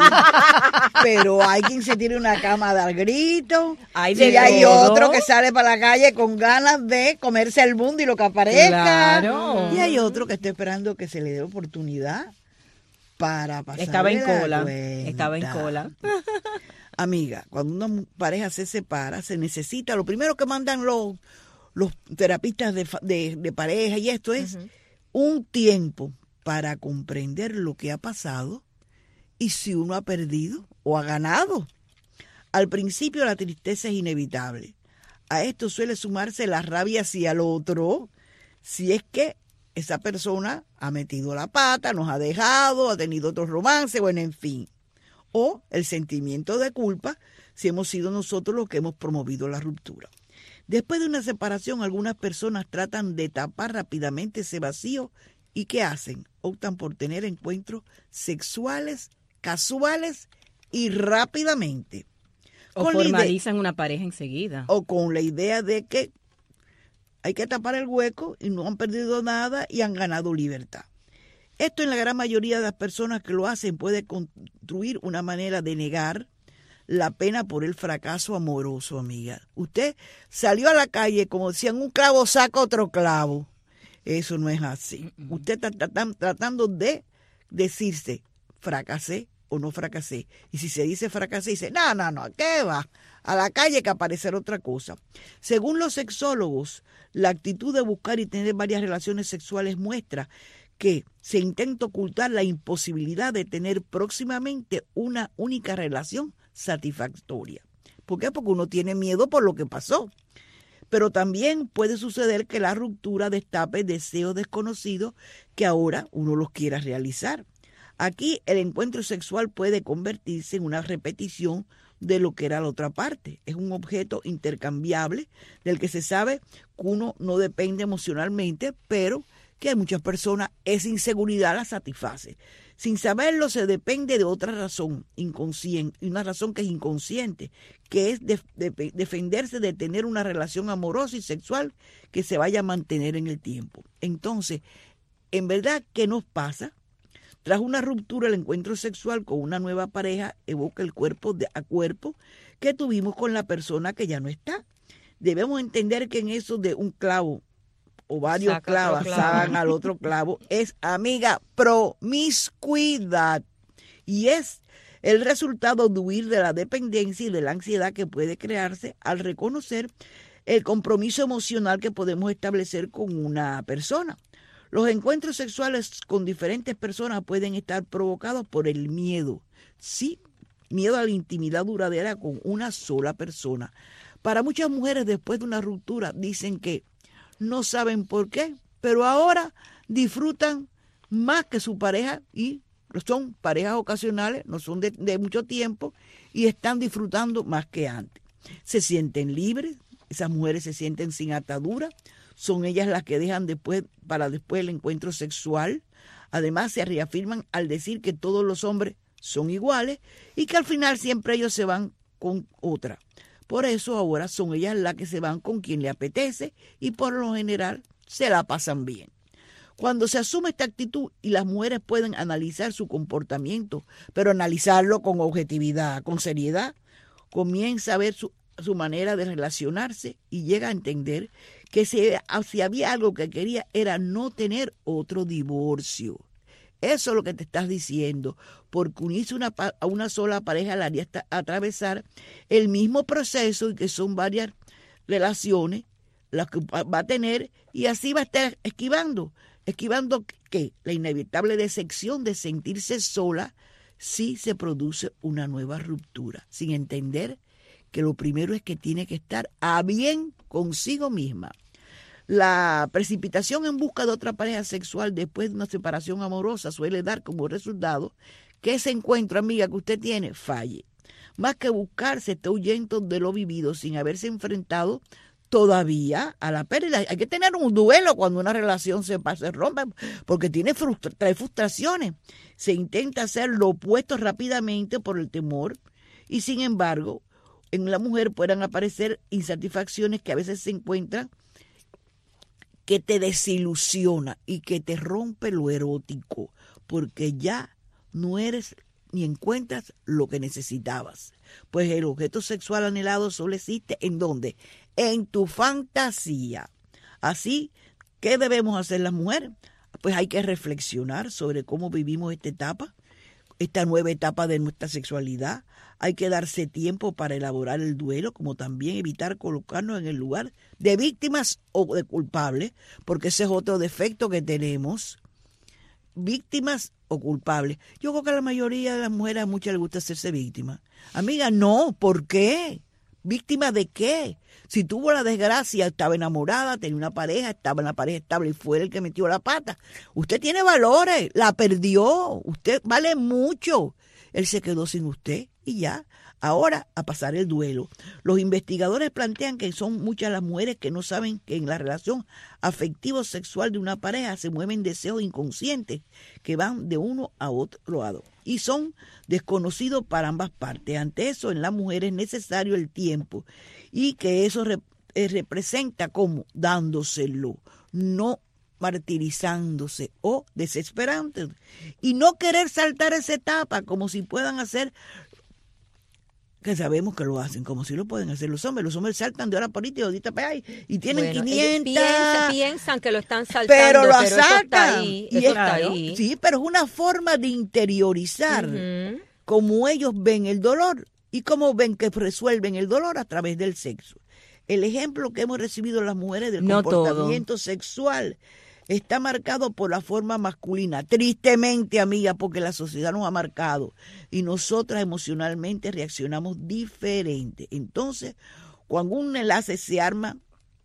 pero hay quien se tira una cama de al grito. Hay y hay otro que sale para la calle con ganas de comerse el mundo y lo que aparezca. Claro. Y hay otro que está esperando que se le dé oportunidad para pasar. Estaba en cola. Estaba en cola. Amiga, cuando una pareja se separa, se necesita, lo primero que mandan los, los terapistas de, de, de pareja y esto es uh-huh. un tiempo para comprender lo que ha pasado y si uno ha perdido o ha ganado. Al principio la tristeza es inevitable. A esto suele sumarse la rabia hacia el otro, si es que esa persona ha metido la pata, nos ha dejado, ha tenido otro romance, bueno, en fin. O el sentimiento de culpa, si hemos sido nosotros los que hemos promovido la ruptura. Después de una separación, algunas personas tratan de tapar rápidamente ese vacío. ¿Y qué hacen? Optan por tener encuentros sexuales, casuales y rápidamente. O con formalizan idea, una pareja enseguida. O con la idea de que hay que tapar el hueco y no han perdido nada y han ganado libertad. Esto en la gran mayoría de las personas que lo hacen puede construir una manera de negar la pena por el fracaso amoroso, amiga. Usted salió a la calle, como decían, un clavo saca otro clavo. Eso no es así. Uh-uh. Usted está tratando de decirse, fracasé o no fracasé. Y si se dice fracasé, dice, no, no, no, ¿qué va? A la calle que aparecerá otra cosa. Según los sexólogos, la actitud de buscar y tener varias relaciones sexuales muestra que se intenta ocultar la imposibilidad de tener próximamente una única relación satisfactoria. ¿Por qué? Porque uno tiene miedo por lo que pasó. Pero también puede suceder que la ruptura destape deseos desconocidos que ahora uno los quiera realizar. Aquí el encuentro sexual puede convertirse en una repetición de lo que era la otra parte. Es un objeto intercambiable del que se sabe que uno no depende emocionalmente, pero que a muchas personas esa inseguridad la satisface. Sin saberlo, se depende de otra razón inconsciente, una razón que es inconsciente, que es de, de, defenderse de tener una relación amorosa y sexual que se vaya a mantener en el tiempo. Entonces, en verdad, ¿qué nos pasa? Tras una ruptura, el encuentro sexual con una nueva pareja evoca el cuerpo de, a cuerpo que tuvimos con la persona que ya no está. Debemos entender que en eso de un clavo o varios Saca clavos clavo. sacan al otro clavo, es, amiga, promiscuidad. Y es el resultado de huir de la dependencia y de la ansiedad que puede crearse al reconocer el compromiso emocional que podemos establecer con una persona. Los encuentros sexuales con diferentes personas pueden estar provocados por el miedo. Sí, miedo a la intimidad duradera con una sola persona. Para muchas mujeres, después de una ruptura, dicen que no saben por qué, pero ahora disfrutan más que su pareja y son parejas ocasionales, no son de, de mucho tiempo y están disfrutando más que antes. Se sienten libres, esas mujeres se sienten sin atadura, son ellas las que dejan después para después el encuentro sexual. Además se reafirman al decir que todos los hombres son iguales y que al final siempre ellos se van con otra. Por eso ahora son ellas las que se van con quien le apetece y por lo general se la pasan bien. Cuando se asume esta actitud y las mujeres pueden analizar su comportamiento, pero analizarlo con objetividad, con seriedad, comienza a ver su, su manera de relacionarse y llega a entender que si, si había algo que quería era no tener otro divorcio. Eso es lo que te estás diciendo, porque unirse una, a una sola pareja la haría atravesar el mismo proceso y que son varias relaciones las que va a tener y así va a estar esquivando. ¿Esquivando qué? La inevitable decepción de sentirse sola si se produce una nueva ruptura, sin entender que lo primero es que tiene que estar a bien consigo misma. La precipitación en busca de otra pareja sexual después de una separación amorosa suele dar como resultado que ese encuentro, amiga, que usted tiene, falle. Más que buscar, se está huyendo de lo vivido sin haberse enfrentado todavía a la pérdida. Hay que tener un duelo cuando una relación se, se rompe, porque tiene frustra, trae frustraciones. Se intenta hacer lo opuesto rápidamente por el temor y, sin embargo, en la mujer puedan aparecer insatisfacciones que a veces se encuentran que te desilusiona y que te rompe lo erótico, porque ya no eres ni encuentras lo que necesitabas. Pues el objeto sexual anhelado solo existe ¿en dónde? En tu fantasía. Así, ¿qué debemos hacer las mujeres? Pues hay que reflexionar sobre cómo vivimos esta etapa, esta nueva etapa de nuestra sexualidad. Hay que darse tiempo para elaborar el duelo, como también evitar colocarnos en el lugar de víctimas o de culpables, porque ese es otro defecto que tenemos, víctimas o culpables. Yo creo que a la mayoría de las mujeres, a muchas les gusta hacerse víctimas. Amiga, no, ¿por qué? ¿Víctima de qué? Si tuvo la desgracia, estaba enamorada, tenía una pareja, estaba en la pareja estable y fue el que metió la pata. Usted tiene valores, la perdió, usted vale mucho. Él se quedó sin usted y ya. Ahora a pasar el duelo. Los investigadores plantean que son muchas las mujeres que no saben que en la relación afectivo-sexual de una pareja se mueven deseos inconscientes que van de uno a otro lado y son desconocidos para ambas partes. Ante eso, en la mujer es necesario el tiempo y que eso rep- representa como dándoselo, no martirizándose o desesperándose y no querer saltar esa etapa como si puedan hacer, que sabemos que lo hacen, como si lo pueden hacer los hombres. Los hombres saltan de hora por ahorita y ahorita para ahí y tienen bueno, quinientas. Piensan, piensan que lo están saltando, pero lo pero asaltan. Eso está ahí, y eso es, está ahí. Sí, pero es una forma de interiorizar. Uh-huh. cómo ellos ven el dolor y cómo ven que resuelven el dolor a través del sexo. El ejemplo que hemos recibido las mujeres del No comportamiento todo. sexual está marcado por la forma masculina, tristemente, amiga, porque la sociedad nos ha marcado y nosotras emocionalmente reaccionamos diferente. Entonces, cuando un enlace se arma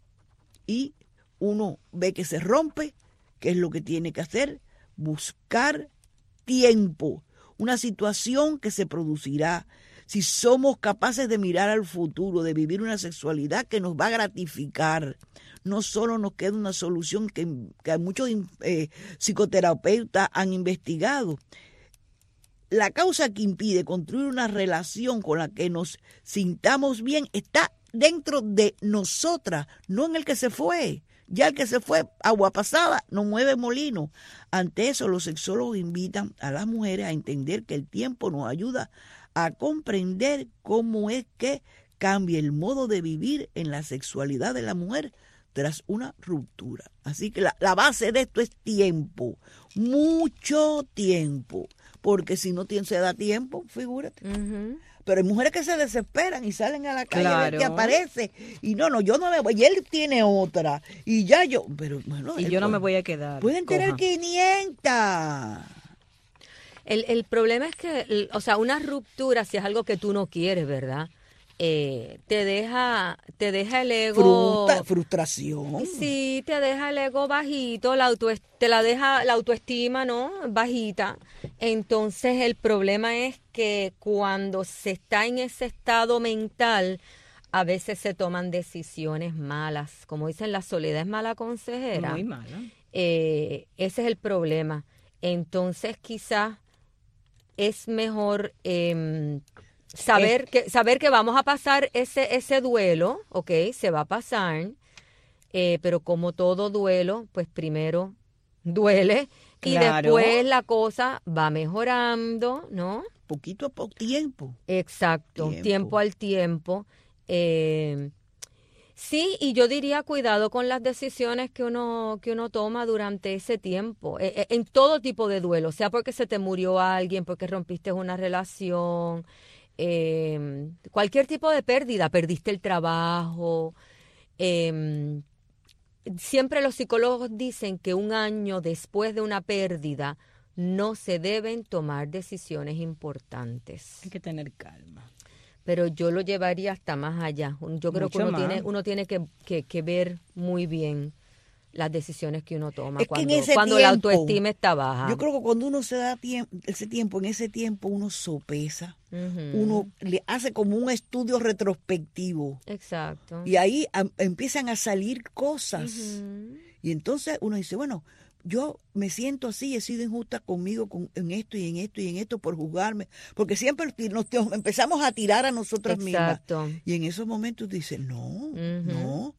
y uno ve que se rompe, ¿qué es lo que tiene que hacer? Buscar tiempo, una situación que se producirá si somos capaces de mirar al futuro, de vivir una sexualidad que nos va a gratificar. No solo nos queda una solución que, que muchos eh, psicoterapeutas han investigado. La causa que impide construir una relación con la que nos sintamos bien está dentro de nosotras, no en el que se fue. Ya el que se fue, agua pasada, no mueve molino. Ante eso, los sexólogos invitan a las mujeres a entender que el tiempo nos ayuda a comprender cómo es que cambia el modo de vivir en la sexualidad de la mujer tras una ruptura. Así que la, la base de esto es tiempo, mucho tiempo, porque si no se da tiempo, figúrate. Uh-huh. Pero hay mujeres que se desesperan y salen a la calle claro. a ver qué aparece. Y no, no, yo no me voy. Y él tiene otra. Y ya yo, pero bueno. Y yo no me voy a quedar. Pueden coja. tener quinientas. El, el problema es que, o sea, una ruptura, si es algo que tú no quieres, ¿verdad? Eh, te deja te deja el ego Fruta, frustración sí te deja el ego bajito, la auto, te la deja la autoestima, ¿no? Bajita. Entonces el problema es que cuando se está en ese estado mental, a veces se toman decisiones malas, como dicen, la soledad es mala consejera. Muy mala. Eh, ese es el problema. Entonces quizás es mejor eh, Saber que saber que vamos a pasar ese ese duelo, ¿ok? Se va a pasar, eh, pero como todo duelo, pues primero duele y claro. después la cosa va mejorando, ¿no? Poquito a poco, tiempo. Exacto, tiempo, tiempo al tiempo. Eh, sí, y yo diría cuidado con las decisiones que uno que uno toma durante ese tiempo, eh, en todo tipo de duelo, sea porque se te murió alguien, porque rompiste una relación. Eh, cualquier tipo de pérdida, perdiste el trabajo. Eh, siempre los psicólogos dicen que un año después de una pérdida no se deben tomar decisiones importantes. Hay que tener calma. Pero yo lo llevaría hasta más allá. Yo creo Mucho que uno más. tiene, uno tiene que, que, que ver muy bien las decisiones que uno toma es cuando, que en ese cuando tiempo, la autoestima está baja. Yo creo que cuando uno se da tiempo, ese tiempo, en ese tiempo uno sopesa, uh-huh. uno le hace como un estudio retrospectivo. Exacto. Y ahí a, empiezan a salir cosas. Uh-huh. Y entonces uno dice, bueno, yo me siento así, he sido injusta conmigo con, en esto y en esto y en esto por juzgarme. Porque siempre nos, nos empezamos a tirar a nosotras Exacto. mismas. Y en esos momentos dices, no, uh-huh. no.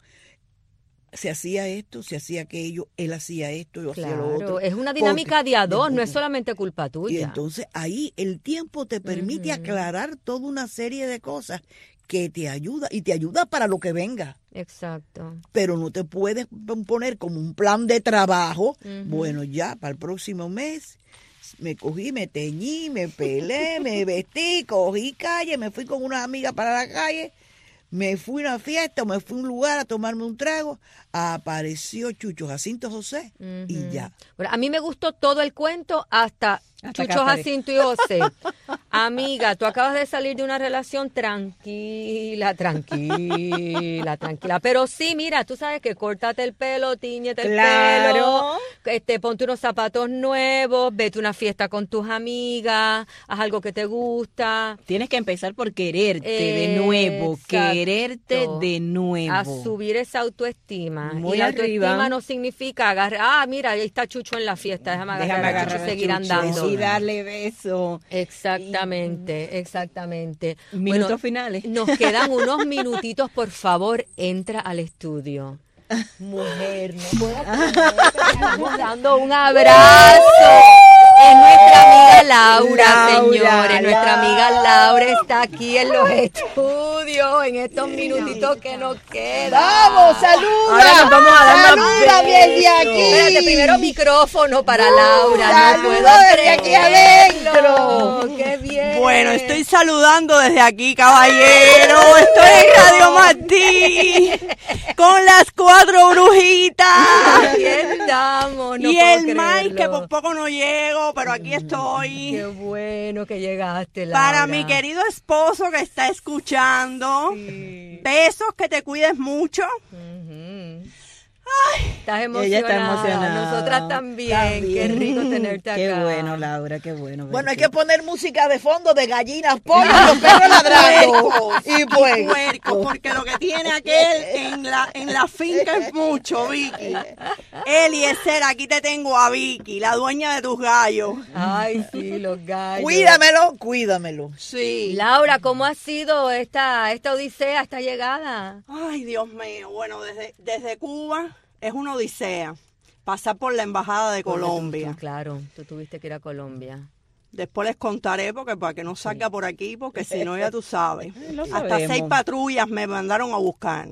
Se hacía esto, se hacía aquello, él hacía esto, yo claro, hacía lo otro. Es una dinámica Porque, de a dos, no es solamente culpa tuya. Y entonces ahí el tiempo te permite uh-huh. aclarar toda una serie de cosas que te ayuda y te ayuda para lo que venga. Exacto. Pero no te puedes poner como un plan de trabajo. Uh-huh. Bueno, ya para el próximo mes me cogí, me teñí, me pelé, me vestí, cogí calle, me fui con unas amigas para la calle. Me fui a una fiesta o me fui a un lugar a tomarme un trago, apareció Chucho Jacinto José uh-huh. y ya. Bueno, a mí me gustó todo el cuento hasta, hasta Chucho Jacinto y José. Amiga, tú acabas de salir de una relación tranquila, tranquila, tranquila. Pero sí, mira, tú sabes que córtate el pelo, tíñete el claro. pelo, este, ponte unos zapatos nuevos, vete a una fiesta con tus amigas, haz algo que te gusta. Tienes que empezar por quererte eh, de nuevo, exacto. quererte de nuevo. A subir esa autoestima. Muy y la arriba. autoestima no significa agarrar, ah, mira, ahí está Chucho en la fiesta, déjame agarrar, déjame agarrar a Chucho y a seguir Chucho, andando. Y darle beso. Exactamente, exactamente. Minutos bueno, finales. Nos quedan unos minutitos, por favor, entra al estudio. Mujer, no puedo creer que estamos dando un abrazo. Es nuestra amiga Laura, Laura señores. Laura. Nuestra amiga Laura está aquí en los estudios en estos minutitos que nos quedan. ¡Vamos, saluda! Ahora nos vamos a dar ¡Saluda desde aquí! Espérate, primero micrófono para Laura. ¡Saluda no puedo desde aquí adentro! ¡Qué bien! bueno, estoy saludando desde aquí, caballero. Estoy en Radio Martí con las cuatro brujitas. Aquí estamos. No y puedo el Mike, creerlo. que por poco no llego, pero aquí estoy. Qué bueno que llegaste, Laura. Para mi querido esposo que está escuchando, Sí. besos, que te cuides mucho. Ay, Estás emocionada. Ella está emocionada. Nosotras también. También. Qué rico tenerte acá. Qué bueno, Laura, qué bueno. Bueno, hay verte. que poner música de fondo de gallinas, pollos, los perros ladrando. y Y pues, puerco, porque lo que tiene aquel en la en la finca es mucho, Vicky. Eliezer, aquí te tengo a Vicky, la dueña de tus gallos. Ay, sí, los gallos. cuídamelo, cuídamelo. Sí. Laura, ¿cómo ha sido esta, esta odisea, esta llegada? Ay, Dios mío. Bueno, desde, desde Cuba es una odisea. Pasar por la embajada de Colombia. Tú, claro, tú tuviste que ir a Colombia. Después les contaré porque para que no salga por aquí, porque si no ya tú sabes. Lo Hasta sabemos. seis patrullas me mandaron a buscar.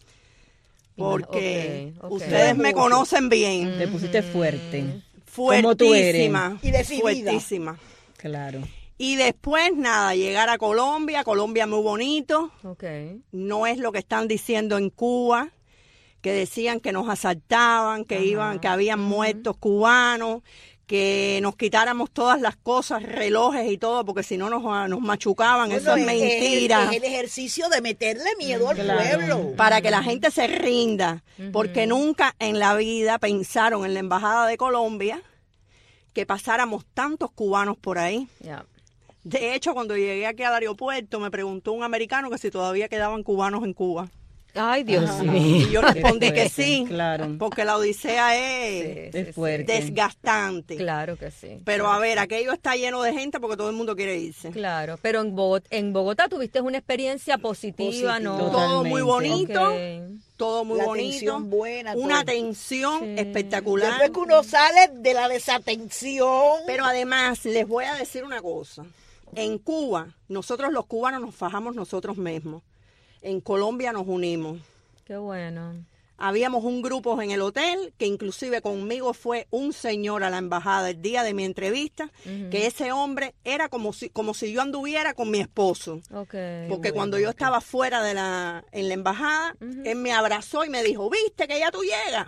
Porque Ok, ok. ustedes me conocen bien. Te pusiste fuerte. Como tú eres. Fuertísima. Y decidida. Fuertísima. Claro. Y después, nada, llegar a Colombia. Colombia muy bonito. Ok. No es lo que están diciendo en Cuba, que decían que nos asaltaban, que iban, que habían muertos cubanos, que nos quitáramos todas las cosas, relojes y todo, porque si no nos, nos machucaban. Eso es Bueno, mentira. Es el ejercicio de meterle miedo al Claro. pueblo. Para que la gente se rinda, porque nunca en la vida pensaron en la embajada de Colombia que pasáramos tantos cubanos por ahí. Ya. De hecho, cuando llegué aquí al aeropuerto, me preguntó un americano que si todavía quedaban cubanos en Cuba. Ay, Dios Ajá. mío. Y yo respondí que fuerte, sí, claro. porque la odisea es Sí, Es fuerte. desgastante. Claro que sí. Pero a ver, aquello está lleno de gente porque todo el mundo quiere irse. Claro, pero en Bogotá, en Bogotá tuviste una experiencia positiva, Positiva. ¿no? Todo muy Totalmente. bonito, Ok. todo muy La bonito. atención buena, Una todo. atención Sí. espectacular. Después que uno sale de la desatención. Pero además, les voy a decir una cosa. En Cuba, nosotros los cubanos nos fajamos nosotros mismos. En Colombia nos unimos. Qué bueno. Habíamos un grupo en el hotel, que inclusive conmigo fue un señor a la embajada el día de mi entrevista, Ujú. que ese hombre era como si, como si yo anduviera con mi esposo. Ok. Porque cuando yo estaba fuera de la, en la embajada, él me abrazó y me dijo, ¿viste que ya tú llegas?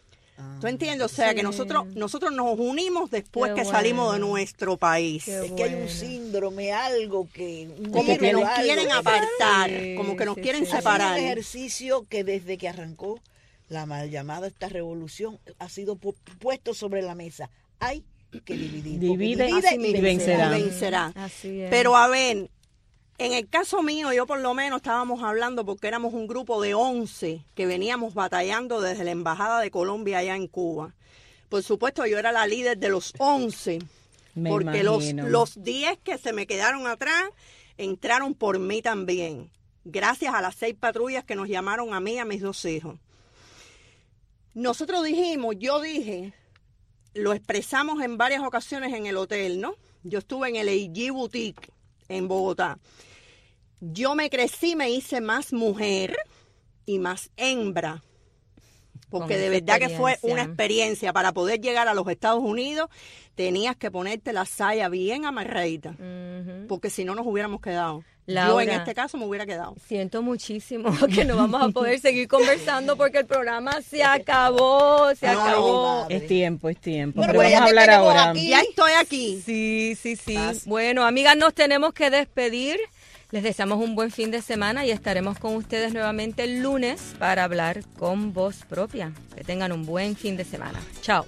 ¿Tú entiendes? O sea, Sí. que nosotros nosotros nos unimos después Qué que salimos de bueno. nuestro país. Qué Es que hay un bueno. síndrome, algo que... un Como que virus, nos algo quieren que- apartar, Sí, como que nos sí, quieren sí. Ha sido separar. un ejercicio que desde que arrancó la mal llamada esta revolución ha sido pu- puesto sobre la mesa. Hay que dividir. porque Divide divide y y vencerá. Y vencerá. Así es. Pero a ver, en el caso mío, yo por lo menos estábamos hablando porque éramos un grupo de once que veníamos batallando desde la Embajada de Colombia allá en Cuba. Por supuesto, yo era la líder de los once, Me porque los, imagino. los diez que se me quedaron atrás entraron por mí también, gracias a las seis patrullas que nos llamaron a mí y a mis dos hijos. Nosotros dijimos, yo dije, lo expresamos en varias ocasiones en el hotel, ¿no? Yo estuve en el A G Boutique en Bogotá. Yo me crecí, me hice más mujer y más hembra. Porque Con de esa verdad que fue experiencia. una experiencia. Para poder llegar a los Estados Unidos, tenías que ponerte la saya bien amarradita. Ujú. Porque si no, nos hubiéramos quedado. Yo Laura, en este caso me hubiera quedado. Siento muchísimo que no vamos a poder seguir conversando porque el programa se acabó, se No, acabó. Es tiempo, es tiempo. Bueno, Pero pues vamos a ya te hablar tenemos ahora. aquí. Ya estoy aquí. Sí, sí, sí. Bueno, amigas, nos tenemos que despedir. Les deseamos un buen fin de semana y estaremos con ustedes nuevamente el lunes para hablar con voz propia. Que tengan un buen fin de semana. Chao.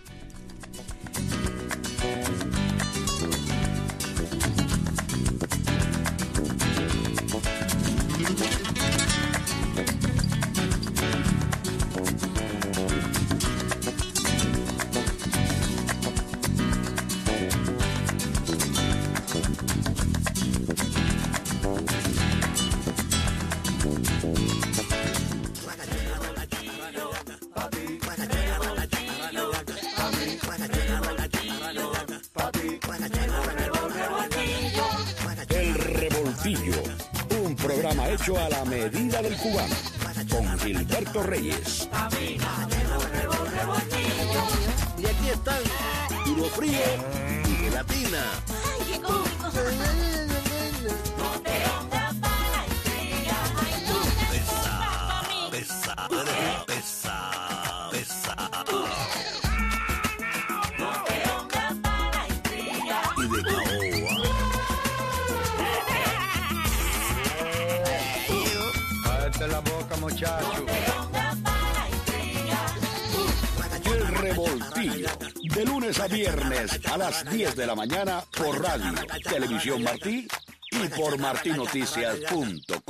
El Revoltillo, un programa hecho a la medida del cubano, con Gilberto Reyes. Y aquí están, Duro Frío y Gelatina. ¡Ay, qué cómico! No te pongas pa' la intriga. Ay, no te pongas pa' mí. Pesa, pesa, pesa. No te pongas pa' la intriga. Y de caoba. Cállate la boca, muchacho. El Revoltillo, de lunes a viernes a las diez de la mañana por radio, Televisión Martí y por martinoticias punto com.